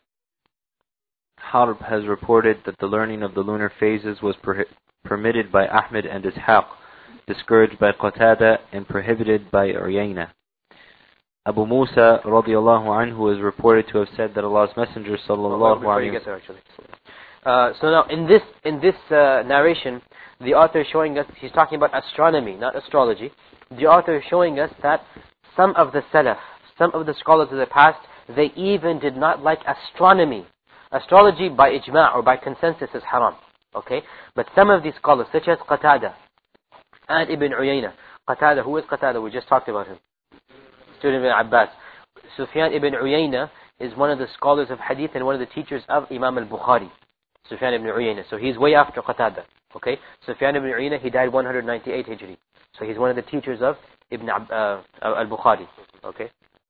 Harb has reported that the learning of the lunar phases was permitted by Ahmed and Ishaq, discouraged by Qatada, and prohibited by Uyayna. Abu Musa radiallahu anhu is reported to have said that Allah's Messenger sallallahu alayhi wa sallam. So now in this narration, the author is showing us, he's talking about astronomy, not astrology. The author is showing us that some of the Salaf, some of the scholars of the past, they even did not like astronomy. Astrology by ijma' or by consensus is haram. Okay? But some of these scholars, such as Qatada and Ibn Uyayna. Qatada, who is Qatada? We just talked about him. Student of Ibn Abbas. Sufyan ibn Uyayna is one of the scholars of hadith and one of the teachers of Imam al-Bukhari. Sufyan ibn Uyayna. So he's way after Qatada. Okay? Sufyan ibn Uyayna, he died 198 Hijri. So he's one of the teachers of Ibn al-Bukhari. Okay?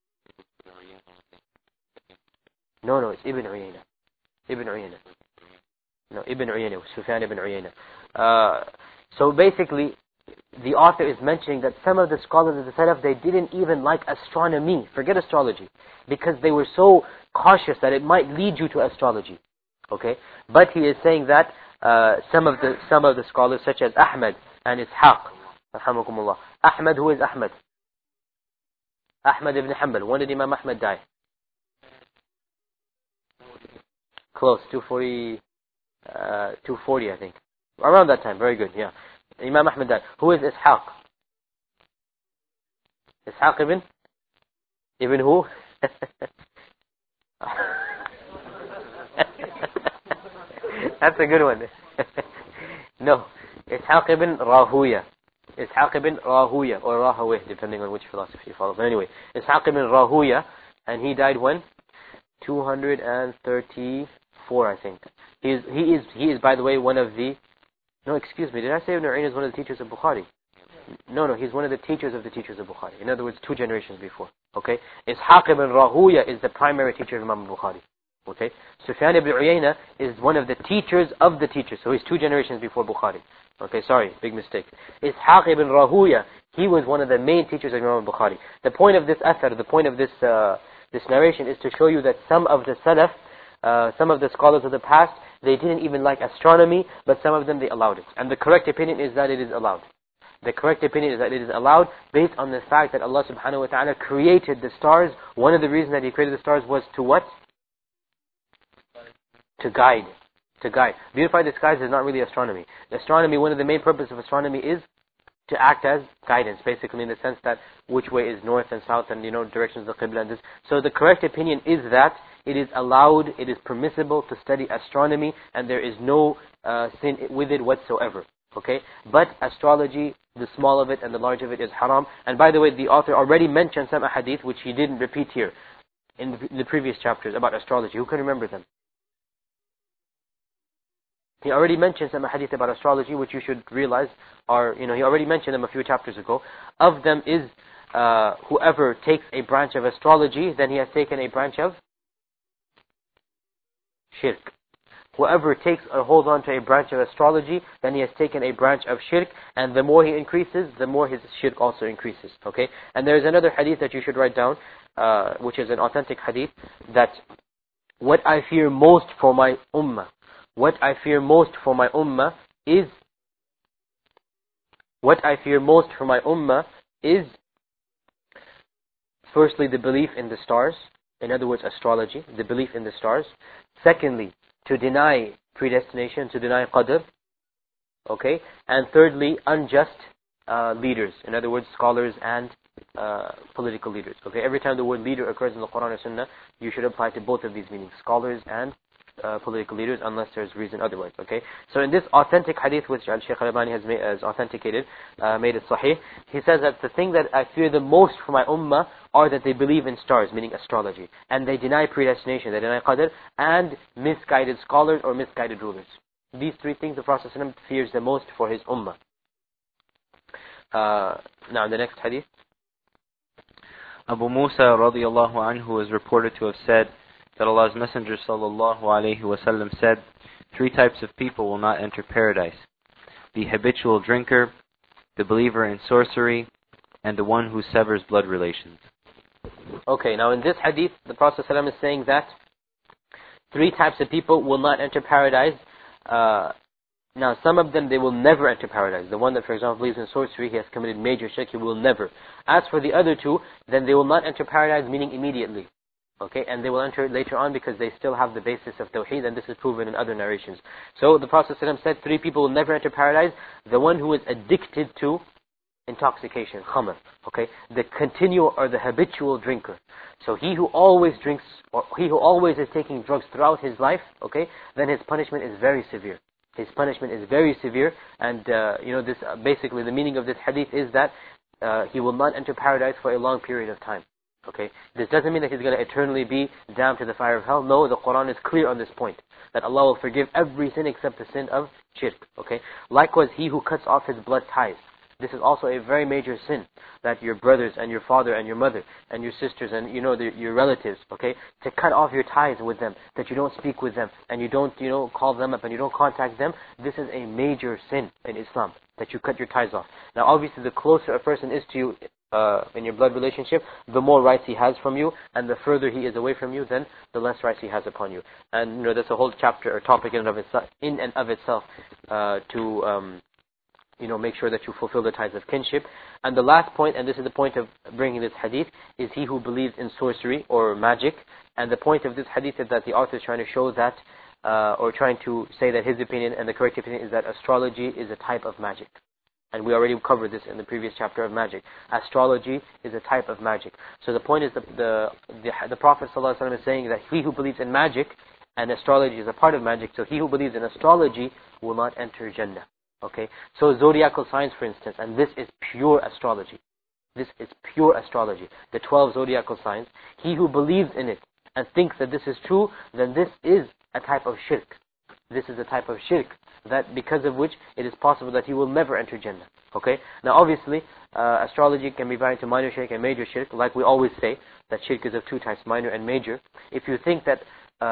No, it's Ibn Uyayna. Ibn Uyayna. No, Ibn Uyayna. Sufyan ibn Uyayna. So basically, the author is mentioning that some of the scholars of the Salaf, they didn't even like astronomy. Forget astrology. Because they were so cautious that it might lead you to astrology. Okay? But he is saying that some of the scholars, such as Ahmad and Ishaq, rahmakumullah. Ahmad, who is Ahmad? Ahmad ibn Hanbal. When did Imam Ahmad die? Close, 240, I think. Around that time, very good, yeah. Imam Ahmad died. Who is Ishaq? Ishaq ibn who? That's a good one. No, Ishaq ibn Rahuya. Ishaq ibn Rahuya, or Rahawih, depending on which philosophy you follow. But anyway, Ishaq ibn Rahuya, and he died when? 234, I think. He is, by the way, one of the... No, excuse me, did I say Ibn Uyayna is one of the teachers of Bukhari? No, he's one of the teachers of Bukhari. In other words, 2 generations before. Okay? Ishaq ibn Rahuya is the primary teacher of Imam Bukhari. Okay? Sufyan ibn Uyayna is one of the teachers of the teachers. So he's 2 generations before Bukhari. Okay, sorry, big mistake. Ishaq ibn Rahuya, he was one of the main teachers of Imam Bukhari. The point of this athar, the point of this This narration is to show you that some of the Salaf, some of the scholars of the past, they didn't even like astronomy, but some of them they allowed it. And the correct opinion is that it is allowed. The correct opinion is that it is allowed based on the fact that Allah subhanahu wa ta'ala created the stars. One of the reasons that He created the stars was to what? To guide. To guide. Beautify the skies is not really astronomy. Astronomy, one of the main purposes of astronomy is to act as guidance, basically in the sense that which way is north and south and, directions of the Qibla and this. So the correct opinion is that it is allowed, it is permissible to study astronomy, and there is no sin with it whatsoever. Okay? But astrology, the small of it and the large of it is haram. And by the way, the author already mentioned some ahadith which he didn't repeat here in the previous chapters about astrology. Who can remember them? He already mentioned some hadith about astrology, which you should realize are, he already mentioned them a few chapters ago. Of them is, whoever takes a branch of astrology, then he has taken a branch of shirk. Whoever takes or holds on to a branch of astrology, then he has taken a branch of shirk, and the more he increases, the more his shirk also increases. Okay? And there is another hadith that you should write down, which is an authentic hadith, that what I fear most for my ummah, what I fear most for my ummah is firstly the belief in the stars, in other words astrology, the belief in the stars. Secondly, to deny predestination, to deny qadr. Okay? And thirdly, unjust leaders, in other words scholars and political leaders. Okay? Every time the word leader occurs in the Quran or Sunnah, you should apply to both of these meanings, scholars and political leaders, unless there's reason otherwise. Okay, so in this authentic hadith which Al-Shaykh Al-Albani has authenticated, made it sahih, he says that the thing that I fear the most for my ummah are that they believe in stars, meaning astrology, and they deny predestination, they deny qadr, and misguided scholars or misguided rulers. These three things the Prophet ﷺ fears the most for his ummah. Now the next hadith. Abu Musa radiallahu anhu is reported to have said that Allah's Messenger sallallahu alayhi wasallam said, 3 types of people will not enter paradise: the habitual drinker, the believer in sorcery, and the one who severs blood relations. Okay, now in this hadith, the Prophet ﷺ is saying that 3 types of people will not enter paradise. Now some of them, they will never enter paradise. The one that, for example, believes in sorcery, he has committed major shirk, he will never. As for the other 2, then they will not enter paradise, meaning immediately. Okay, and they will enter it later on because they still have the basis of tawheed, and this is proven in other narrations. So the Prophet ﷺ said 3 people will never enter paradise: the one who is addicted to intoxication, khamr, okay, the continual or the habitual drinker. So he who always drinks, or he who always is taking drugs throughout his life, okay, then his punishment is very severe. His punishment is very severe, and this basically the meaning of this hadith is that he will not enter paradise for a long period of time. Okay, this doesn't mean that he's going to eternally be damned to the fire of hell. No, the Quran is clear on this point, that Allah will forgive every sin except the sin of shirk. Okay, likewise, he who cuts off his blood ties. This is also a very major sin, that your brothers and your father and your mother and your sisters and your relatives, okay, to cut off your ties with them, that you don't speak with them and you don't call them up and you don't contact them. This is a major sin in Islam, that you cut your ties off. Now obviously the closer a person is to you in your blood relationship, the more rights he has from you, and the further he is away from you, then the less rights he has upon you. And that's a whole chapter or topic in and of itself to make sure that you fulfill the ties of kinship. And the last point, and this is the point of bringing this hadith, is he who believes in sorcery or magic. And the point of this hadith is that the author is trying to show that, or trying to say that his opinion and the correct opinion is that astrology is a type of magic. And we already covered this in the previous chapter of magic. Astrology is a type of magic. So the point is that the Prophet ﷺ is saying that he who believes in magic, and astrology is a part of magic, so he who believes in astrology will not enter Jannah. Okay? So zodiacal signs, for instance, and this is pure astrology. This is pure astrology. The 12 zodiacal signs. He who believes in it and thinks that this is true, then this is a type of shirk. This is a type of shirk, that because of which it is possible that he will never enter Jannah. Okay? Now obviously, astrology can be divided into minor shirk and major shirk. Like we always say, that shirk is of 2 types, minor and major. If you think that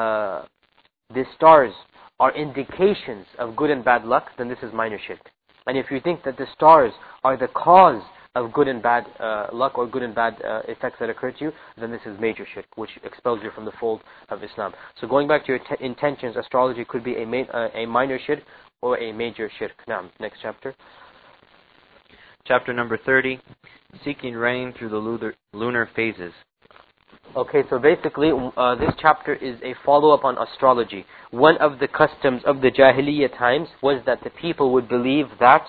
the stars are indications of good and bad luck, then this is minor shirk. And if you think that the stars are the cause of good and bad luck or good and bad effects that occur to you, then this is major shirk, which expels you from the fold of Islam. So going back to your intentions, astrology could be a minor shirk or a major shirk. Now, next chapter. Chapter number 30, seeking rain through the lunar phases. Okay, so basically this chapter is a follow-up on astrology. One of the customs of the Jahiliyyah times was that the people would believe that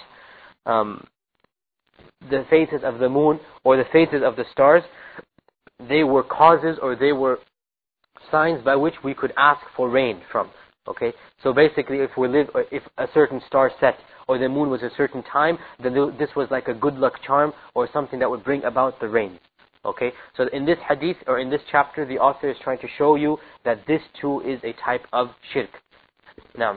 the phases of the moon or the phases of the stars, they were causes or they were signs by which we could ask for rain from. Okay, so basically if a certain star set or the moon was a certain time, then this was like a good luck charm or something that would bring about the rain. Okay, so in this hadith or in this chapter, the author is trying to show you that this too is a type of shirk. Now,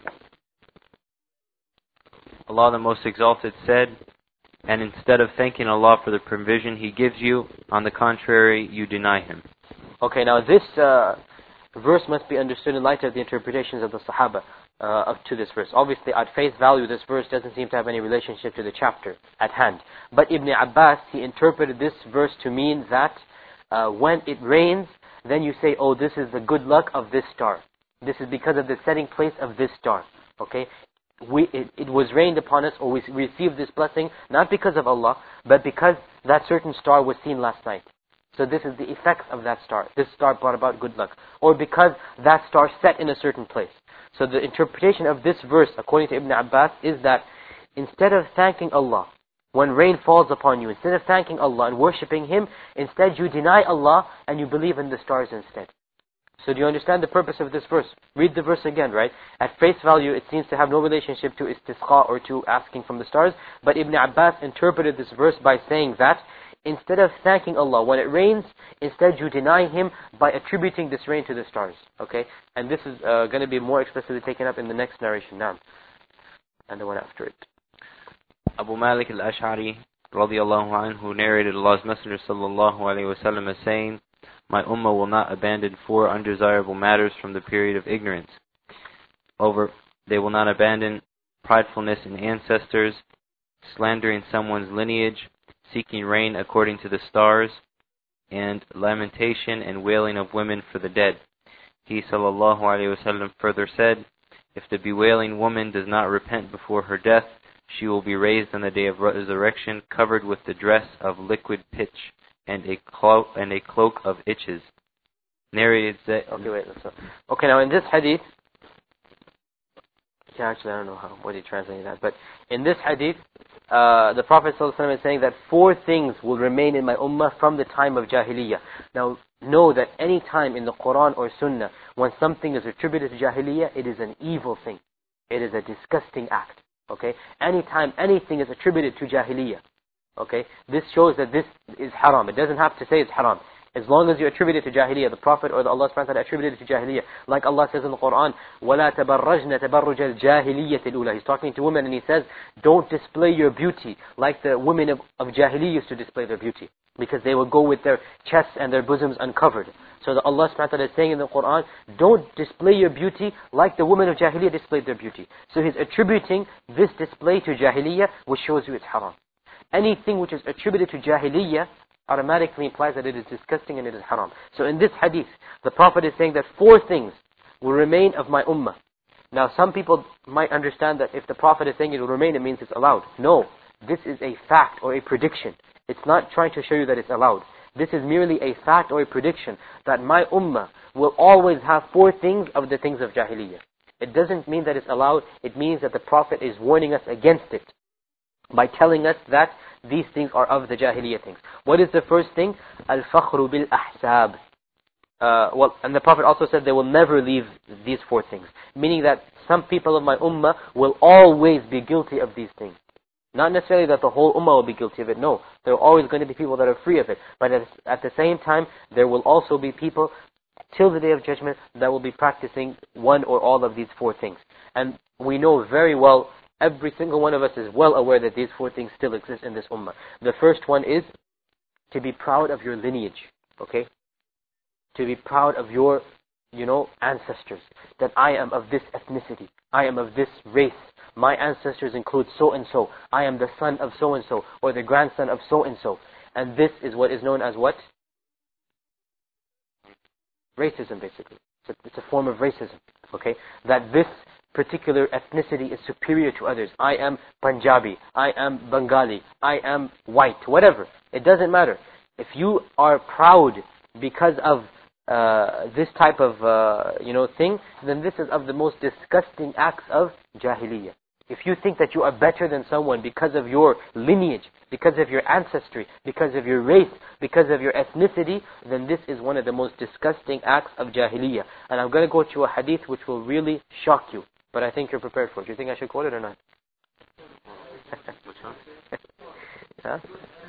Allah the Most Exalted said, and instead of thanking Allah for the provision He gives you, on the contrary, you deny Him. Okay, now this verse must be understood in light of the interpretations of the Sahaba to this verse. Obviously, at face value, this verse doesn't seem to have any relationship to the chapter at hand. But Ibn Abbas, he interpreted this verse to mean that when it rains, then you say, oh, this is the good luck of this star. This is because of the setting place of this star. Okay, it was rained upon us, or we received this blessing, not because of Allah, but because that certain star was seen last night. So this is the effects of that star. This star brought about good luck. Or because that star set in a certain place. So the interpretation of this verse, according to Ibn Abbas, is that instead of thanking Allah, when rain falls upon you, instead of thanking Allah and worshipping Him, instead you deny Allah and you believe in the stars instead. So do you understand the purpose of this verse? Read the verse again, right? At face value, it seems to have no relationship to istisqa or to asking from the stars. But Ibn Abbas interpreted this verse by saying that instead of thanking Allah when it rains, instead you deny Him by attributing this rain to the stars. Okay? And this is going to be more explicitly taken up in the next narration now. And the one after it. Abu Malik al-Ash'ari radiyallahu anhu narrated Allah's Messenger sallallahu alayhi wa sallam as saying, my ummah will not abandon 4 undesirable matters from the period of ignorance. They will not abandon pridefulness in ancestors, slandering someone's lineage, seeking rain according to the stars, and lamentation and wailing of women for the dead. He sallallahu alayhi wa sallam further said, if the bewailing woman does not repent before her death, she will be raised on the day of resurrection covered with the dress of liquid pitch and a cloak of itches. Narrated that... Okay, now in this hadith... Actually, I don't know what he translated that. But in this hadith, the Prophet ﷺ is saying that 4 things will remain in my ummah from the time of Jahiliyyah. Now, know that any time in the Quran or Sunnah, when something is attributed to Jahiliyyah, it is an evil thing. It is a disgusting act. Okay? Anytime anything is attributed to Jahiliyyah, okay, this shows that this is haram. It doesn't have to say it's haram. As long as you attribute it to Jahiliyyah, the Prophet or the Allah subhanahu wa ta'ala attributed it to Jahiliyyah. Like Allah says in the Quran, وَلَا تَبَرَّجْنَ تَبَرُّجَ الْجَاهِلِيَّةِ الْأُولَى. He's talking to women and He says, don't display your beauty like the women of Jahiliyyah used to display their beauty. Because they would go with their chests and their bosoms uncovered. So the Allah subhanahu wa ta'ala is saying in the Quran, don't display your beauty like the women of Jahiliyyah displayed their beauty. So He's attributing this display to Jahiliyyah, which shows you it's haram. Anything which is attributed to Jahiliyyah automatically implies that it is disgusting and it is haram. So in this hadith, the Prophet is saying that 4 things will remain of my ummah. Now some people might understand that if the Prophet is saying it will remain, it means it's allowed. No, this is a fact or a prediction. It's not trying to show you that it's allowed. This is merely a fact or a prediction that my ummah will always have 4 things of the things of Jahiliyyah. It doesn't mean that it's allowed. It means that the Prophet is warning us against it by telling us that these things are of the Jahiliyyah things. What is the first thing? Al-fakhru bil-ahsab. And the Prophet also said they will never leave these 4 things. Meaning that some people of my ummah will always be guilty of these things. Not necessarily that the whole ummah will be guilty of it. No, there are always going to be people that are free of it. But at the same time, there will also be people till the Day of Judgment that will be practicing one or all of these 4 things. And we know very well, every single one of us is well aware that these 4 things still exist in this ummah. The first one is to be proud of your lineage. Okay? To be proud of your, ancestors. That I am of this ethnicity. I am of this race. my ancestors include so and so. I am the son of so and so, or the grandson of so and so. And this is what is known as what? Racism, basically. It's a form of racism. Okay, that this particular ethnicity is superior to others. I am Punjabi, I am Bengali, I am white, whatever. It doesn't matter. If you are proud because of this type of thing, then this is of the most disgusting acts of jahiliyyah. If you think that you are better than someone because of your lineage, because of your ancestry, because of your race, because of your ethnicity, then this is one of the most disgusting acts of jahiliyyah. And I'm going to go to a hadith which will really shock you. But I think you're prepared for it. Do you think I should quote it or not? Huh?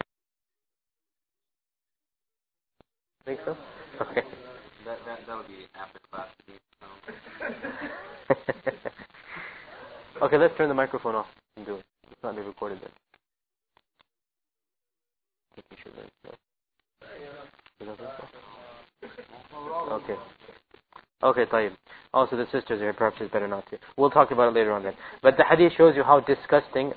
Think so? Okay. That would be after class. Okay, let's turn the microphone off and do it. It's not being recorded then. I think you should learn that. Okay. Okay, طيب. Also the sisters here, perhaps it's better not to. We'll talk about it later on then. But the hadith shows you how disgusting,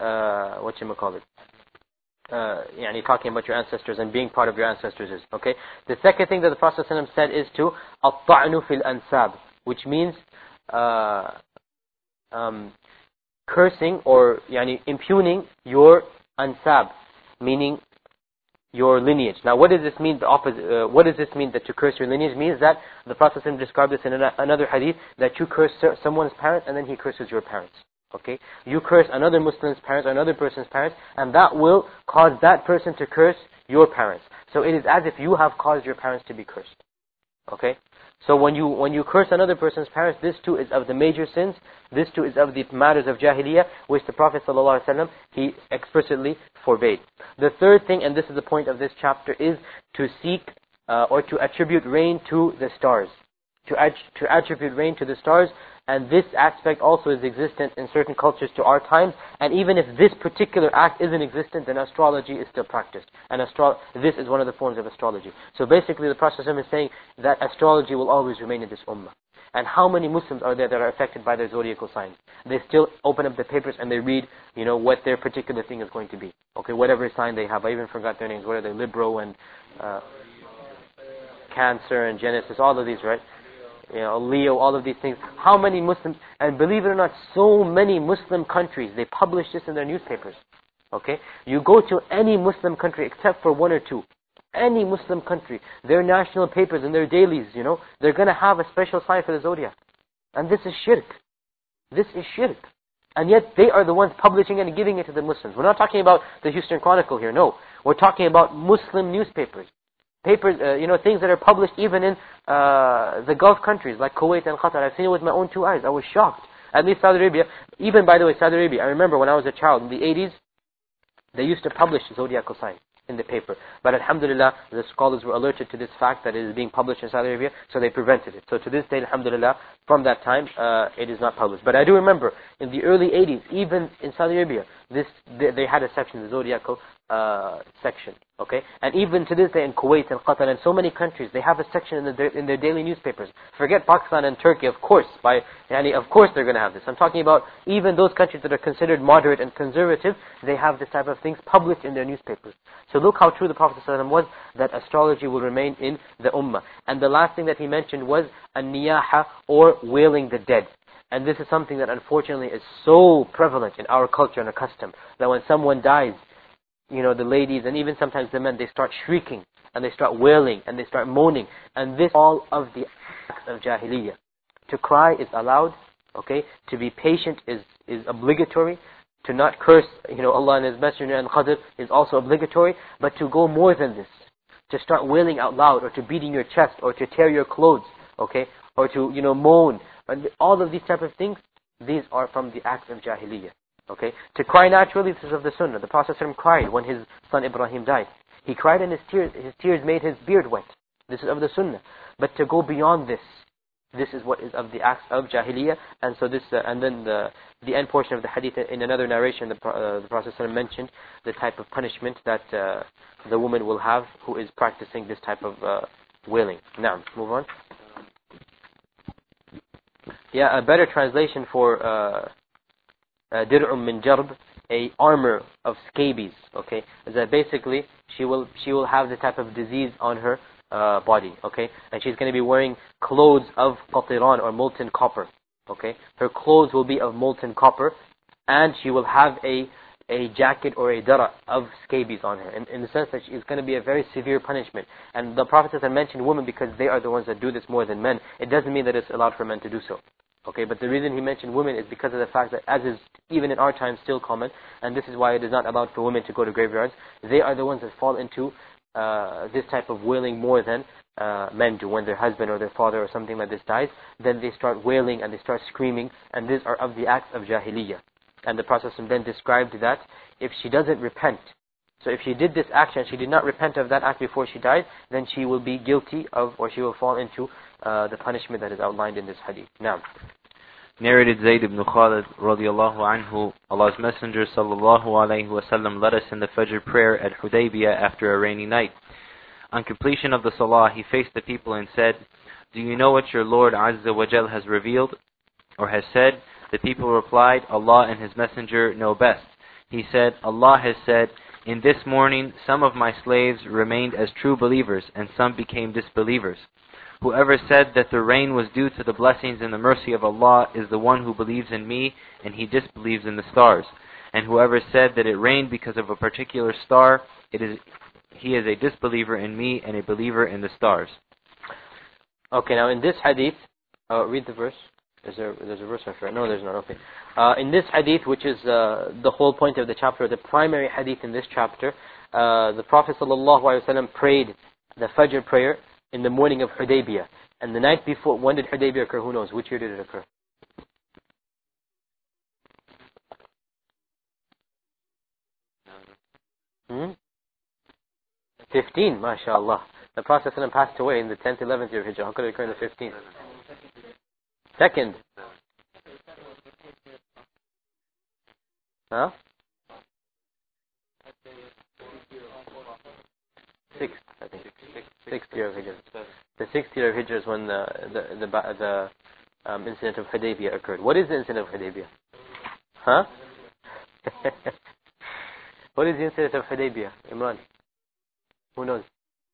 talking about your ancestors and being part of your ancestors is. Okay? The second thing that the Prophet ﷺ said is to الطَّعْنُ فِي الْأَنْسَابِ, which means cursing or impugning your ansab, meaning your lineage. Now, what does this mean? The opposite. What does this mean? That to curse your lineage means that the Prophet described this in another hadith, that you curse someone's parents and then he curses your parents. Okay, you curse another Muslim's parents or another person's parents, and that will cause that person to curse your parents. So it is as if you have caused your parents to be cursed. Okay. So when you curse another person's parents, this too is of the major sins. This too is of the matters of jahiliyyah, which the Prophet ﷺ, he explicitly forbade. The third thing, and this is the point of this chapter, is to seek or to attribute rain to the stars. To attribute rain to the stars, and this aspect also is existent in certain cultures to our times. And even if this particular act isn't existent, then astrology is still practiced. And this is one of the forms of astrology. So basically the Prophet ﷺ is saying that astrology will always remain in this ummah. And how many Muslims are there that are affected by their zodiacal signs? They still open up the papers and they read, what their particular thing is going to be. Okay, whatever sign they have. I even forgot their names. What are they? Libra and Cancer and Genesis, all of these, right? Leo, all of these things. How many Muslims, and believe it or not, so many Muslim countries, they publish this in their newspapers. Okay? You go to any Muslim country except for one or two. Any Muslim country, their national papers and their dailies, they're going to have a special sign for the zodiac. And this is shirk. This is shirk. And yet they are the ones publishing it and giving it to the Muslims. We're not talking about the Houston Chronicle here, no. We're talking about Muslim newspapers. Papers, things that are published even in the Gulf countries like Kuwait and Qatar. I've seen it with my own two eyes. I was shocked. At least Saudi Arabia, even by the way, Saudi Arabia, I remember when I was a child in the 80s, they used to publish zodiacal signs in the paper. But alhamdulillah, the scholars were alerted to this fact that it is being published in Saudi Arabia, so they prevented it. So to this day, alhamdulillah, from that time, it is not published. But I do remember, in the early 80s, even in Saudi Arabia, they had a section, the zodiacal section. Okay, and even to this day in Kuwait and Qatar and so many countries, they have a section in their daily newspapers. Forget Pakistan and Turkey, of course. Of course they're going to have this. I'm talking about even those countries that are considered moderate and conservative. They have this type of things published in their newspapers. So look how true the Prophet ﷺ was, that astrology will remain in the ummah. And the last thing that he mentioned was an-niyaha, or wailing the dead. And this is something that unfortunately is so prevalent in our culture and our custom, that when someone dies, the ladies and even sometimes the men, they start shrieking and they start wailing and they start moaning. And this all of the acts of jahiliyyah. To cry is allowed, okay? To be patient is obligatory. To not curse, Allah and His Messenger and Qadr is also obligatory. But to go more than this, to start wailing out loud, or to beating your chest, or to tear your clothes, okay? Or to, moan, and all of these type of things, these are from the acts of jahiliyyah. Okay, to cry naturally, this is of the Sunnah. The Prophet ﷺ cried when his son Ibrahim died. He cried and his tears made his beard wet. This is of the Sunnah. But to go beyond this is what is of the acts of jahiliyyah. And so this, and then the end portion of the hadith, in another narration, the Prophet ﷺ mentioned the type of punishment that the woman will have who is practicing this type of wailing. Now, move on. Yeah, a better translation for dir'um min jarb, a armor of scabies. Okay, that basically she will have the type of disease on her body. Okay, and she's going to be wearing clothes of qatiran or molten copper. Okay, her clothes will be of molten copper, and she will have a jacket or a dara of scabies on her, in the sense that it's going to be a very severe punishment. And the Prophet has mentioned women because they are the ones that do this more than men. It doesn't mean that it's allowed for men to do so. Okay, but the reason he mentioned women is because of the fact that, as is even in our time still common, and this is why it is not allowed for women to go to graveyards, they are the ones that fall into this type of wailing more than men do. When their husband or their father or something like this dies, then they start wailing and they start screaming, and these are of the acts of jahiliyyah. And the Prophet then described that if she doesn't repent, so if she did this action, she did not repent of that act before she died, then she will be guilty of, or she will fall into the punishment that is outlined in this hadith. Now, narrated Zayd ibn Khalid radiallahu anhu, Allah's Messenger sallallahu alayhi wasallam led us in the Fajr prayer at Hudaybiyah after a rainy night. On completion of the Salah, he faced the people and said, "Do you know what your Lord Azza wa Jal has revealed, or has said?" The people replied, "Allah and His Messenger know best." He said, "Allah has said, in this morning some of my slaves remained as true believers, and some became disbelievers. Whoever said that the rain was due to the blessings and the mercy of Allah is the one who believes in me, and he disbelieves in the stars. And whoever said that it rained because of a particular star, he is a disbeliever in me and a believer in the stars." Okay, now in this hadith, read the verse. There's a verse after it. No, there's not. Okay. In this hadith, which is the whole point of the chapter, the primary hadith in this chapter, the Prophet ﷺ prayed the Fajr prayer in the morning of Hudaybiyah. And the night before, when did Hudaybiyah occur? Who knows? Which year did it occur? Hmm? 15, mashallah. The Prophet ﷺ passed away in the 10th, 11th year of Hijrah. How could it occur in the 15th? Second. Huh? Sixth, I think. Sixth year of Hijrah. The 6th year of Hijrah is when the incident of Hudaybiyah occurred. What is the incident of Hudaybiyah? Huh? What is the incident of Hudaybiyah? Imran? Who knows?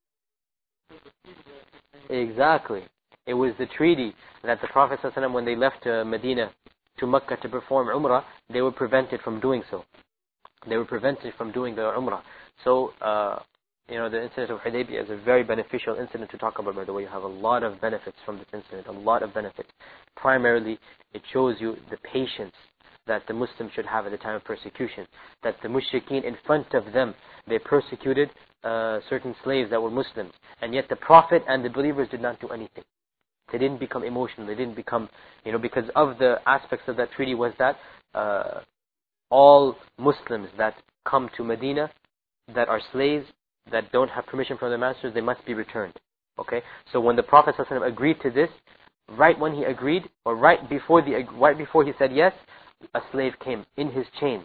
Exactly. It was the treaty that the Prophet ﷺ, when they left Medina to Mecca to perform Umrah, they were prevented from doing so. They were prevented from doing the Umrah. So, the incident of Hudaybiyah is a very beneficial incident to talk about, by the way. You have a lot of benefits from this incident, a lot of benefits. Primarily, it shows you the patience that the Muslims should have at the time of persecution. That the mushrikeen, in front of them, they persecuted certain slaves that were Muslims. And yet the Prophet and the believers did not do anything. They didn't become emotional. They didn't become, because of the aspects of that treaty was that all Muslims that come to Medina, that are slaves, that don't have permission from their masters, they must be returned. Okay? So when the Prophet ﷺ agreed to this, right when he agreed, or right before he said yes, a slave came in his chains.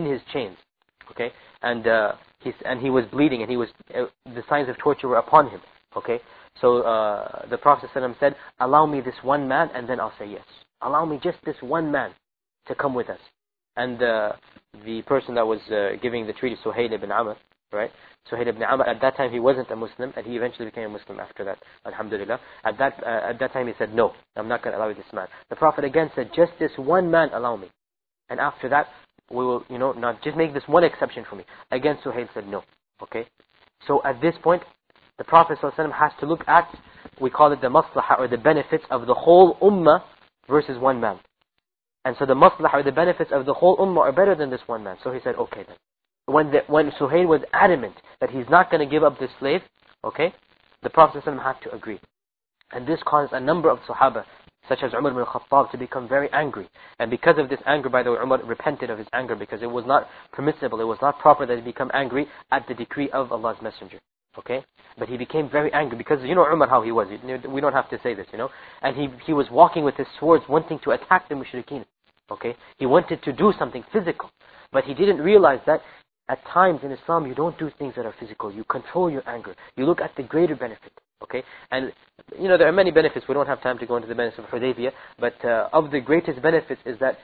Okay? And he was bleeding, and the signs of torture were upon him. Okay? So the Prophet ﷺ said, "Allow me this one man, and then I'll say yes. Allow me just this one man to come with us." And the person that was giving the treaty, Suhail ibn Amr, right? Suhail ibn Amr, at that time he wasn't a Muslim, and he eventually became a Muslim after that, alhamdulillah. At that time he said, "No, I'm not going to allow you this man." The Prophet again said, "Just this one man, allow me. And after that, we will, not just make this one exception for me." Again, Suhail said no. Okay? So at this point, the Prophet ﷺ has to look at, we call it the maslahah, or the benefits of the whole ummah versus one man. And so the maslahah, or the benefits of the whole ummah, are better than this one man. So he said, okay then. When Suhail was adamant that he's not going to give up this slave, okay, the Prophet ﷺ had to agree. And this caused a number of Sahaba, such as Umar ibn Khattab, to become very angry. And because of this anger, by the way, Umar repented of his anger, because it was not permissible, it was not proper that he become angry at the decree of Allah's Messenger. Okay? But he became very angry, because Umar how he was. We don't have to say this, And he was walking with his swords, wanting to attack the mushrikeen. Okay? He wanted to do something physical. But he didn't realize that at times in Islam, you don't do things that are physical. You control your anger. You look at the greater benefit. Okay? And, there are many benefits. We don't have time to go into the benefits of Hudaybiyah. But of the greatest benefits is that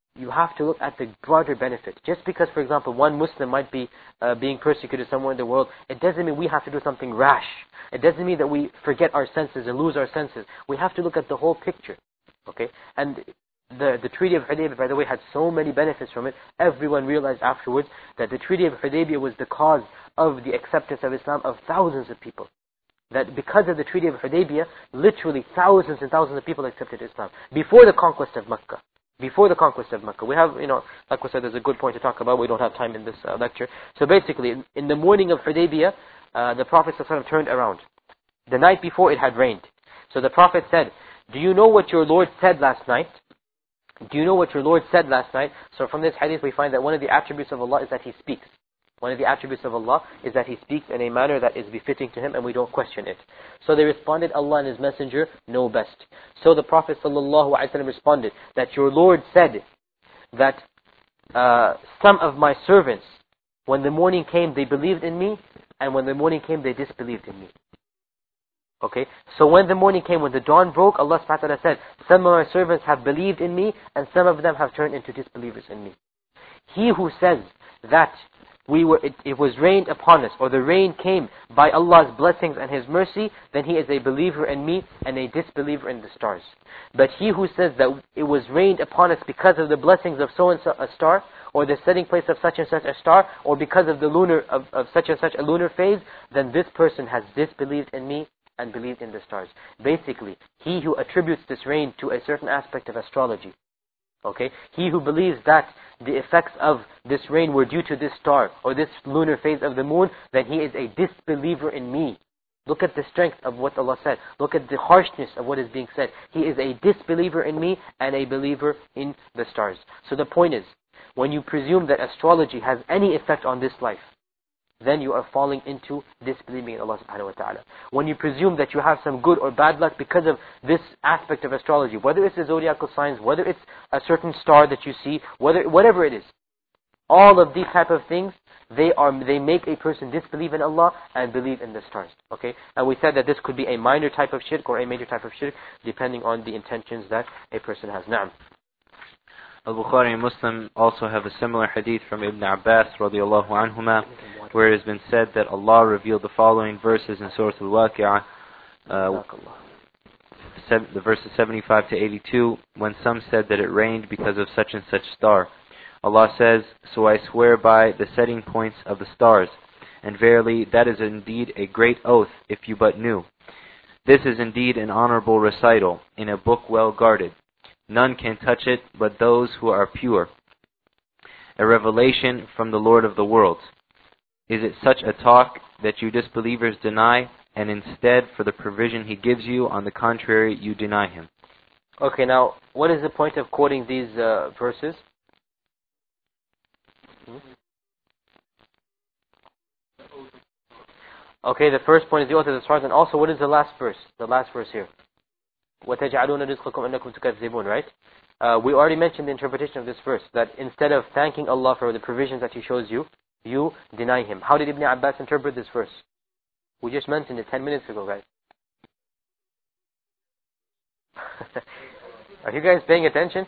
you have to look at the broader benefit. Just because, for example, one Muslim might be being persecuted somewhere in the world, it doesn't mean we have to do something rash. It doesn't mean that we forget our senses and lose our senses. We have to look at the whole picture. Okay? And the Treaty of Hudaybiyah, by the way, had so many benefits from it. Everyone realized afterwards that the Treaty of Hudaybiyah was the cause of the acceptance of Islam of thousands of people. That because of the Treaty of Hudaybiyah, literally thousands and thousands of people accepted Islam. Before the conquest of Mecca. Before the conquest of Mecca. We have, like we said, there's a good point to talk about. We don't have time in this lecture. So basically, in the morning of Hudaybiyah, the Prophet ﷺ turned around. The night before, it had rained. So the Prophet said, do you know what your Lord said last night? Do you know what your Lord said last night? So from this hadith, we find that one of the attributes of Allah is that He speaks. One of the attributes of Allah is that He speaks in a manner that is befitting to Him, and we don't question it. So they responded, Allah and His Messenger know best. So the Prophet ﷺ responded that your Lord said that some of my servants, when the morning came, they believed in me, and when the morning came, they disbelieved in me. Okay, so when the morning came, when the dawn broke, Allah subhanahu wa ta'ala said, some of my servants have believed in me, and some of them have turned into disbelievers in me. He who says that it was rained upon us, or the rain came by Allah's blessings and His mercy, then he is a believer in me and a disbeliever in the stars. But he who says that it was rained upon us because of the blessings of so and so a star, or the setting place of such and such a star, or because of the lunar of such and such a lunar phase, then this person has disbelieved in me and believed in the stars. Basically, he who attributes this rain to a certain aspect of astrology, okay, he who believes that the effects of this rain were due to this star or this lunar phase of the moon, then he is a disbeliever in me. Look at the strength of what Allah said. Look at the harshness of what is being said. He is a disbeliever in me and a believer in the stars. So the point is, when you presume that astrology has any effect on this life, then you are falling into disbelieving in Allah subhanahu wa ta'ala. When you presume that you have some good or bad luck because of this aspect of astrology, whether it's the zodiacal signs, whether it's a certain star that you see, whatever it is, all of these type of things, they make a person disbelieve in Allah and believe in the stars. Okay? And we said that this could be a minor type of shirk or a major type of shirk, depending on the intentions that a person has. Na'am. Al-Bukhari and Muslim also have a similar hadith from Ibn Abbas radiallahu anhuma, where it has been said that Allah revealed the following verses in Surah Al-Waqi'ah, the verses 75 to 82, when some said that it rained because of such and such star. Allah says, so I swear by the setting points of the stars, and verily that is indeed a great oath if you but knew. This is indeed an honorable recital in a book well guarded. None can touch it but those who are pure. A revelation from the Lord of the worlds. Is it such a talk that you disbelievers deny, and instead for the provision He gives you, on the contrary, you deny Him? Okay, now, what is the point of quoting these verses? Okay, the first point is the oath of the stars, and also what is the last verse? The last verse here. وَتَجْعَلُونَ رِزْقَكُمْ أَنَّكُمْ تُكَذِّبُونَ, right? We already mentioned the interpretation of this verse, that instead of thanking Allah for the provisions that He shows you, you deny Him. How did Ibn Abbas interpret this verse? We just mentioned it 10 minutes ago, guys. Are you guys paying attention?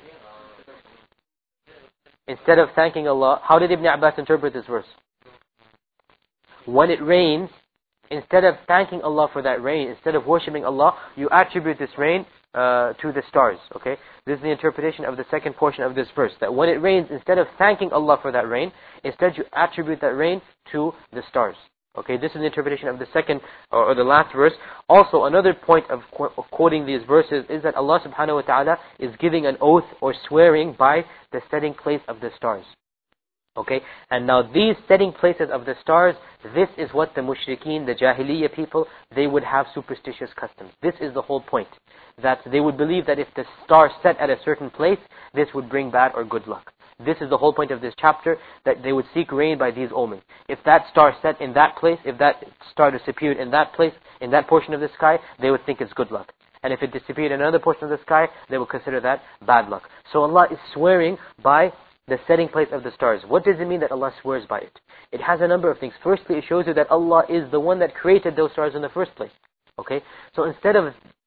Instead of thanking Allah, how did Ibn Abbas interpret this verse? When it rains, instead of thanking Allah for that rain, instead of worshipping Allah, you attribute this rain to the stars. Okay, this is the interpretation of the second portion of this verse. That when it rains, instead of thanking Allah for that rain, instead you attribute that rain to the stars. Okay, this is the interpretation of the second or the last verse. Also, another point of quoting these verses is that Allah subhanahu wa ta'ala is giving an oath or swearing by the setting place of the stars. Okay, and now these setting places of the stars, this is what the mushrikeen, the jahiliyyah people, they would have superstitious customs. This is the whole point. That they would believe that if the star set at a certain place, this would bring bad or good luck. This is the whole point of this chapter, that they would seek rain by these omens. If that star set in that place, if that star disappeared in that place, in that portion of the sky, they would think it's good luck. And if it disappeared in another portion of the sky, they would consider that bad luck. So Allah is swearing by the setting place of the stars. What does it mean that Allah swears by it? It has a number of things. Firstly, it shows you that Allah is the one that created those stars in the first place. Okay? So instead of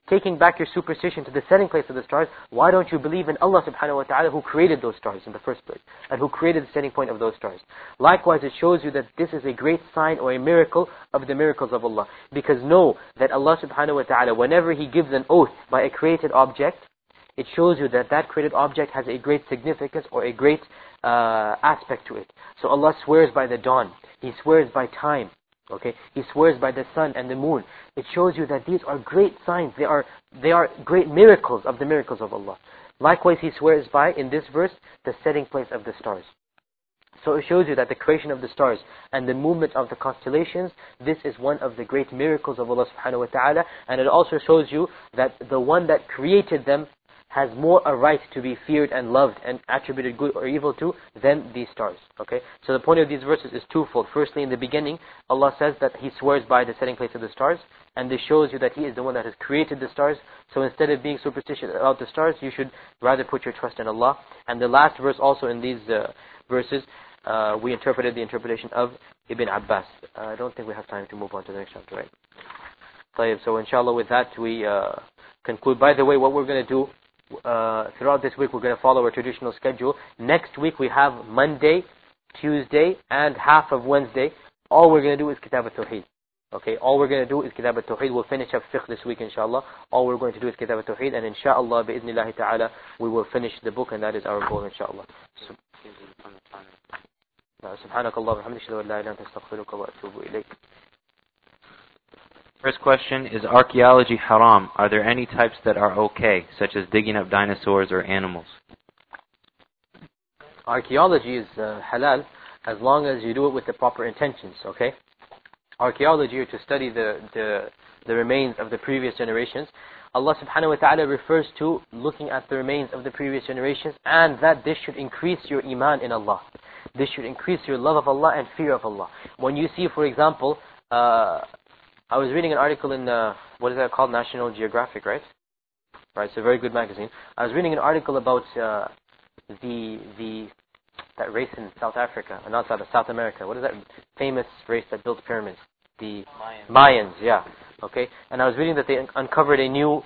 taking back your superstition to the setting place of the stars, why don't you believe in Allah subhanahu wa ta'ala who created those stars in the first place, and who created the setting point of those stars? Likewise, it shows you that this is a great sign or a miracle of the miracles of Allah. Because know that Allah subhanahu wa ta'ala, whenever He gives an oath by a created object, it shows you that that created object has a great significance or a great aspect to it. So Allah swears by the dawn. He swears by time. Okay, He swears by the sun and the moon. It shows you that these are great signs. They are great miracles of the miracles of Allah. Likewise, He swears by, in this verse, the setting place of the stars. So it shows you that the creation of the stars and the movement of the constellations, this is one of the great miracles of Allah subhanahu wa ta'ala. And it also shows you that the one that created them has more a right to be feared and loved and attributed good or evil to than these stars. Okay, so the point of these verses is twofold. Firstly, in the beginning, Allah says that He swears by the setting place of the stars, and this shows you that He is the one that has created the stars. So instead of being superstitious about the stars, you should rather put your trust in Allah. And the last verse also in these verses, we interpreted the interpretation of Ibn Abbas. I don't think we have time to move on to the next chapter, right? So inshallah, with that we conclude. By the way, what we're going to do throughout this week, we're going to follow our traditional schedule. Next week we have Monday, Tuesday, and half of Wednesday. All we're going to do is Kitab al-Tawheed. Okay, all we're going to do is Kitab al-Tawheed. We'll finish up fiqh this week, inshallah. All we're going to do is Kitab al-Tawheed, and inshallah, bi'idhnillahi ta'ala, we will finish the book, and that is our goal, inshallah. سبحانك اللهم وبحمدك اشهد ان لا اله الا انت استغفرك واتوب اليك. First question, is archaeology haram? Are there any types that are okay, such as digging up dinosaurs or animals? Archaeology is halal as long as you do it with the proper intentions, okay? Archaeology, or to study the remains of the previous generations, Allah subhanahu wa ta'ala refers to looking at the remains of the previous generations, and that this should increase your iman in Allah. This should increase your love of Allah and fear of Allah. When you see, for example, I was reading an article in, what is that called? National Geographic, right? Right, it's a very good magazine. I was reading an article about that race in South Africa, not South America. What is that famous race that built pyramids? The Mayans, yeah. Okay, and I was reading that they uncovered a new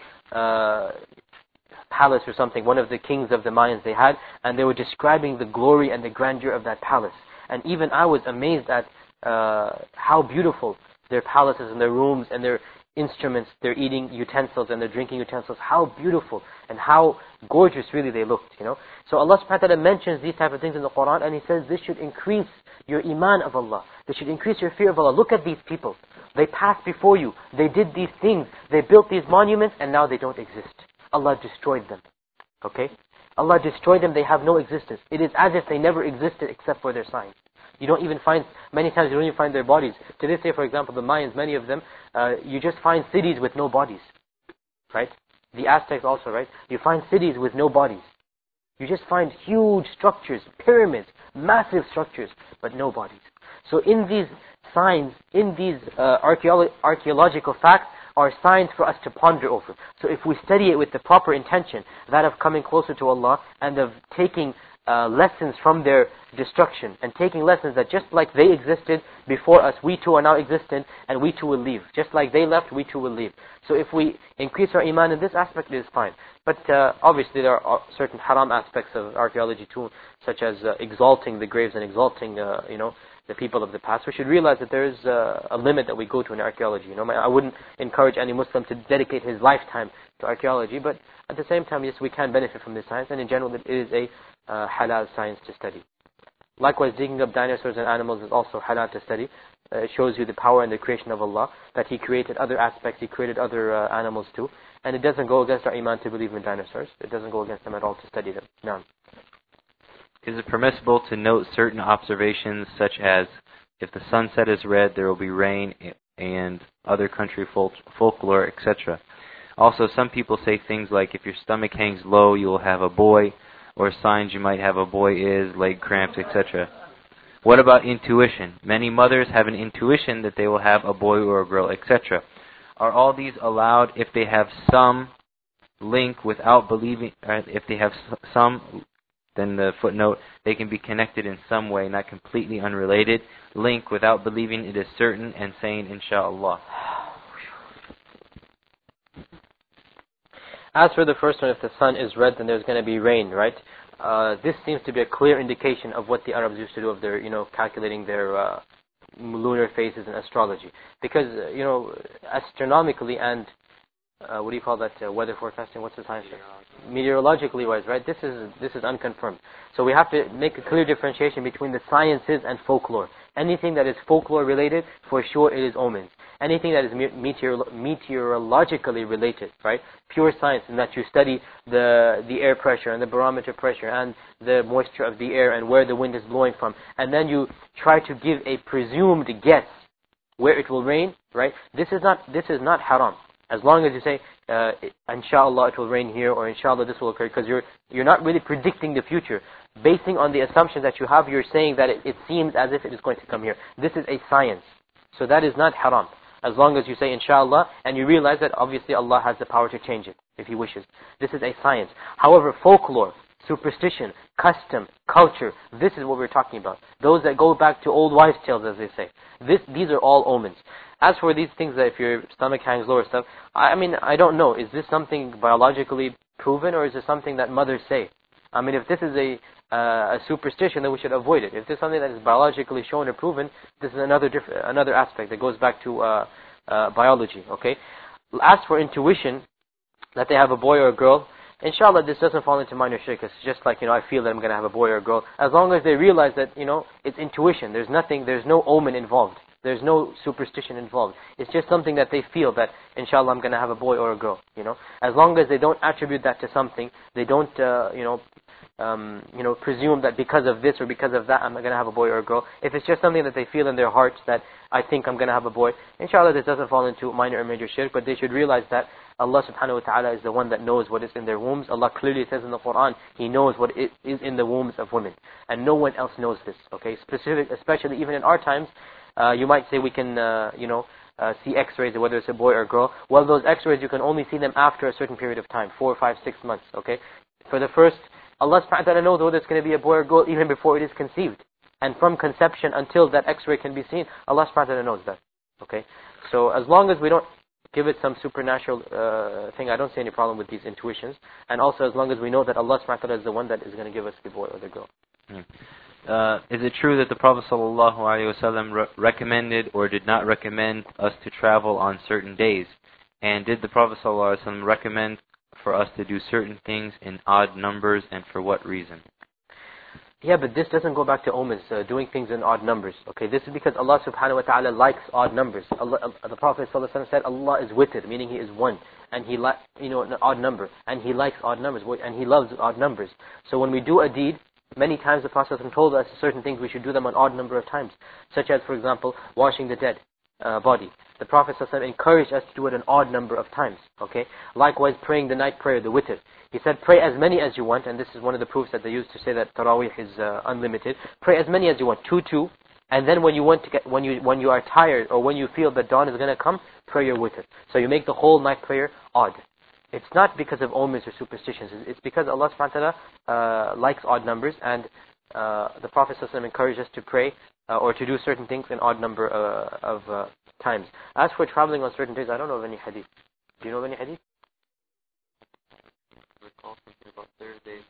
palace or something, one of the kings of the Mayans they had, and they were describing the glory and the grandeur of that palace. And even I was amazed at how beautiful their palaces and their rooms and their instruments, their eating utensils and their drinking utensils, how beautiful and how gorgeous really they looked, you know. So Allah subhanahu wa ta'ala mentions these type of things in the Quran, and He says this should increase your iman of Allah. This should increase your fear of Allah. Look at these people. They passed before you. They did these things. They built these monuments, and now they don't exist. Allah destroyed them. Okay? Allah destroyed them. They have no existence. It is as if they never existed except for their signs. You don't even find, many times you don't even find their bodies. To this day, for example, the Mayans, many of them, you just find cities with no bodies. Right? The Aztecs also, right? You find cities with no bodies. You just find huge structures, pyramids, massive structures, but no bodies. So in these signs, in these archaeological facts, are signs for us to ponder over. So if we study it with the proper intention, that of coming closer to Allah and of taking lessons from their destruction, and taking lessons that just like they existed before us, we too are now existent, and we too will leave. Just like they left, we too will leave. So if we increase our iman in this aspect, it is fine. But obviously there are certain haram aspects of archaeology too, such as exalting the graves and exalting, the people of the past. We should realize that there is a limit that we go to in archaeology. I wouldn't encourage any Muslim to dedicate his lifetime to archaeology, but at the same time, yes, we can benefit from this science, and in general, it is a halal science to study. Likewise, digging up dinosaurs and animals is also halal to study. It shows you the power and the creation of Allah, that He created other aspects, He created other animals too, and it doesn't go against our iman to believe in dinosaurs. It doesn't go against them at all to study them. None. Is it permissible to note certain observations, such as if the sunset is red, there will be rain, and other country folklore, etc.? Also, some people say things like, if your stomach hangs low, you will have a boy, or signs you might have a boy is, leg cramps, etc. What about intuition? Many mothers have an intuition that they will have a boy or a girl, etc. Are all these allowed if they have some link without believing, if they have some, then the footnote, they can be connected in some way, not completely unrelated, link without believing it is certain and saying inshallah? As for the first one, if the sun is red, then there's going to be rain, right? This seems to be a clear indication of what the Arabs used to do of their, calculating their lunar phases in astrology. Because, astronomically and, what do you call that, weather forecasting, what's the science? Meteorologically wise, right? This is unconfirmed. So we have to make a clear differentiation between the sciences and folklore. Anything that is folklore related, for sure it is omens. Anything that is meteorologically related, right? Pure science, in that you study the air pressure and the barometer pressure and the moisture of the air and where the wind is blowing from, and then you try to give a presumed guess where it will rain, right? This is not haram. As long as you say, inshallah it will rain here, or inshallah this will occur, because you're not really predicting the future. Basing on the assumptions that you have, you're saying that it seems as if it is going to come here. This is a science. So that is not haram. As long as you say inshallah, and you realize that obviously Allah has the power to change it, if He wishes. This is a science. However, folklore, superstition, custom, culture, this is what we're talking about. Those that go back to old wives' tales, as they say. These are all omens. As for these things that if your stomach hangs low or stuff, I don't know. Is this something biologically proven, or is it something that mothers say? If this is a superstition, then we should avoid it. If this is something that is biologically shown or proven, this is another aspect that goes back to biology. Okay. As for intuition, that they have a boy or a girl, inshallah, this doesn't fall into minor shirk. It's just like, I feel that I'm going to have a boy or a girl. As long as they realize that, it's intuition. There's no omen involved. There's no superstition involved. It's just something that they feel that, inshallah, I'm going to have a boy or a girl. As long as they don't attribute that to something, they don't, presume that because of this or because of that, I'm going to have a boy or a girl. If it's just something that they feel in their hearts that I think I'm going to have a boy, inshallah, this doesn't fall into minor or major shirk, but they should realize that Allah subhanahu wa ta'ala is the one that knows what is in their wombs. Allah clearly says in the Quran, He knows what is in the wombs of women. And no one else knows this. Okay, especially even in our times, you might say we can, see x-rays, whether it's a boy or a girl. Well, those x-rays, you can only see them after a certain period of time, 4, 5, 6 months, okay? For the first, Allah subhanahu wa ta'ala knows whether it's going to be a boy or a girl even before it is conceived. And from conception until that x-ray can be seen, Allah subhanahu wa ta'ala knows that, okay? So as long as we don't give it some supernatural thing, I don't see any problem with these intuitions. And also as long as we know that Allah subhanahu wa ta'ala is the one that is going to give us the boy or the girl. Is it true that the Prophet ﷺ recommended or did not recommend us to travel on certain days? And did the Prophet ﷺ recommend for us to do certain things in odd numbers, and for what reason? Yeah, but this doesn't go back to omens, doing things in odd numbers. Okay, this is because Allah subhanahu wa ta'ala likes odd numbers. The Prophet ﷺ said Allah is witr, meaning He is one, and He likes, an odd number, and He likes odd numbers, and He loves odd numbers. So when we do a deed, many times the Prophet told us certain things, we should do them an odd number of times. Such as, for example, washing the dead body. The Prophet encouraged us to do it an odd number of times. Okay. Likewise, praying the night prayer, the witr. He said, pray as many as you want, and this is one of the proofs that they use to say that Taraweeh is unlimited. Pray as many as you want, 2, and then when you are tired or when you feel that dawn is going to come, pray your witr. So you make the whole night prayer odd. It's not because of omens or superstitions. It's because Allah subhanahu wa ta'ala likes odd numbers, and the Prophet encouraged us to pray or to do certain things in odd number of times. As for traveling on certain days, I don't know of any hadith. Do you know of any hadith? I recall something about Thursdays.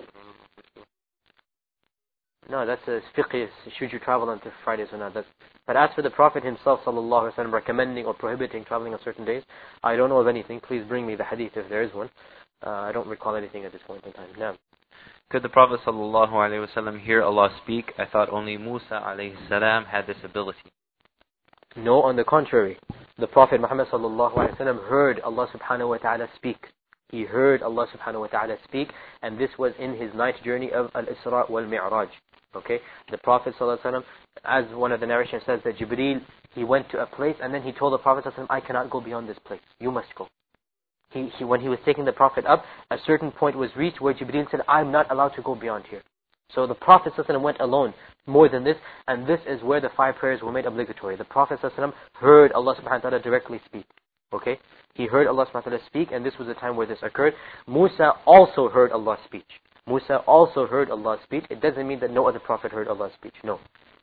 No, that's a fiqh. Should you travel on Fridays or not? But as for the Prophet himself, sallallahu alaihi wasallam, recommending or prohibiting traveling on certain days, I don't know of anything. Please bring me the hadith if there is one. I don't recall anything at this point in time. No. Could the Prophet sallallahu alaihi wasallam hear Allah speak? I thought only Musa alayhi salam had this ability. No, on the contrary. The Prophet Muhammad sallallahu alaihi wasallam heard Allah subhanahu wa ta'ala speak. He heard Allah subhanahu wa ta'ala speak, and this was in his night journey of Al-Isra wal-Mi'raj. Okay, the Prophet ﷺ, as one of the narrations says, that Jibreel, he went to a place and then he told the Prophet ﷺ, I cannot go beyond this place. You must go. When he was taking the Prophet up, a certain point was reached where Jibreel said, I'm not allowed to go beyond here. So the Prophet ﷺ went alone. More than this, and this is where the 5 prayers were made obligatory. The Prophet ﷺ heard Allah subhanahu wa ta'ala directly speak. Okay, he heard Allah subhanahu wa ta'ala speak, and this was the time where this occurred. Musa also heard Allah's speech. Musa also heard Allah's speech. It doesn't mean that no other prophet heard Allah's speech. No.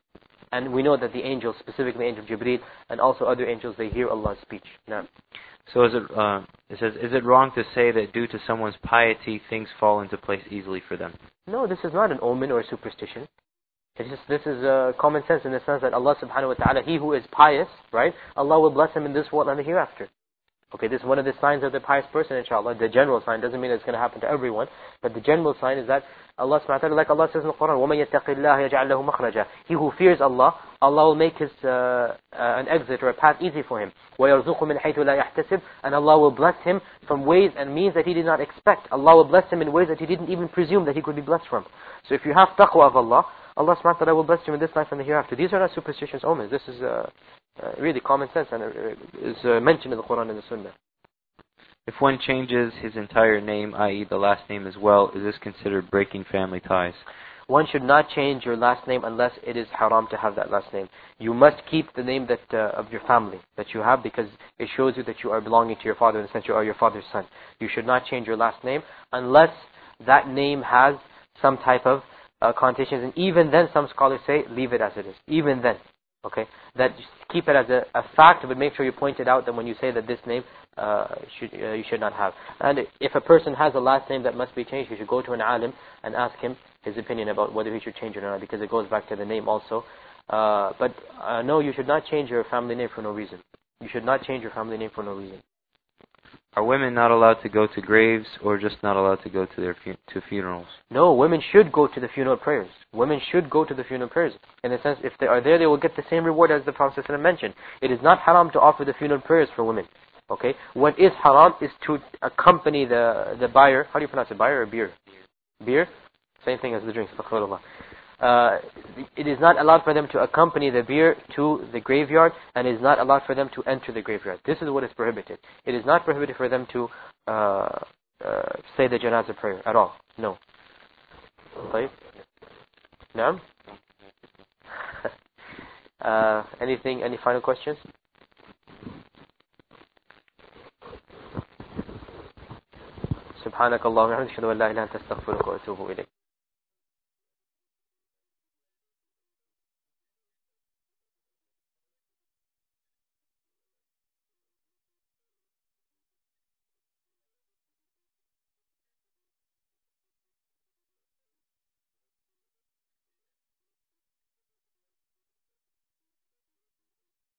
And we know that the angels, specifically Angel Jibreel, and also other angels, they hear Allah's speech. Now, So it says, is it wrong to say that due to someone's piety, things fall into place easily for them? no, this is not an omen or a superstition. This is common sense in the sense that Allah subhanahu wa ta'ala, he who is pious, right, Allah will bless him in this world and the hereafter. Okay, this is one of the signs of the pious person, inshallah. The general sign doesn't mean it's going to happen to everyone, but the general sign is that Allah subhanahu wa ta'ala, like Allah says in the Quran, وَمَن يَتَّقِ اللَّهَ يَجْعَلْ لَهُ مَخْرَجًا. He who fears Allah, Allah will make his an exit or a path easy for him. وَيَرْزُقُ مِنْ حَيْثُ لَا يَحْتَسِبْ. And Allah will bless him from ways and means that he did not expect. Allah will bless him in ways that he didn't even presume that he could be blessed from. So if you have taqwa of Allah, Allah subhanahu wa ta'ala will bless you in this life and the hereafter. These are not superstitious omens. This is really common sense and is mentioned in the Quran and the Sunnah. If one changes his entire name, i.e. the last name as well, is this considered breaking family ties? One should not change your last name unless it is haram to have that last name. You must keep the name that of your family that you have, because it shows you that you are belonging to your father in the sense you are your father's son. You should not change your last name unless that name has some type of connotations. And even then, some scholars say, leave it as it is. Even then. Okay? That keep it as a fact, but make sure you point it out that when you say that this name you should not have. And if a person has a last name that must be changed, you should go to an alim and ask him his opinion about whether he should change it or not, because it goes back to the name also. But no, you should not change your family name for no reason. You should not change your family name for no reason. Are women not allowed to go to graves, or just not allowed to go to their to funerals? No, women should go to the funeral prayers. Women should go to the funeral prayers. In a sense, if they are there, they will get the same reward as the Prophet ﷺ mentioned. It is not haram to offer the funeral prayers for women. Okay? What is haram is to accompany the buyer. How do you pronounce it? Buyer or beer? Beer? Same thing as the drinks. It is not allowed for them to accompany the beer to the graveyard, and it is not allowed for them to enter the graveyard. This is what is prohibited. It is not prohibited for them to say the janazah prayer at all. No. Right? No? Any final questions? سبحانك اللهم وبحمدك أشهد أن لا إله إلا أنت أستغفرك وأتوب إليك.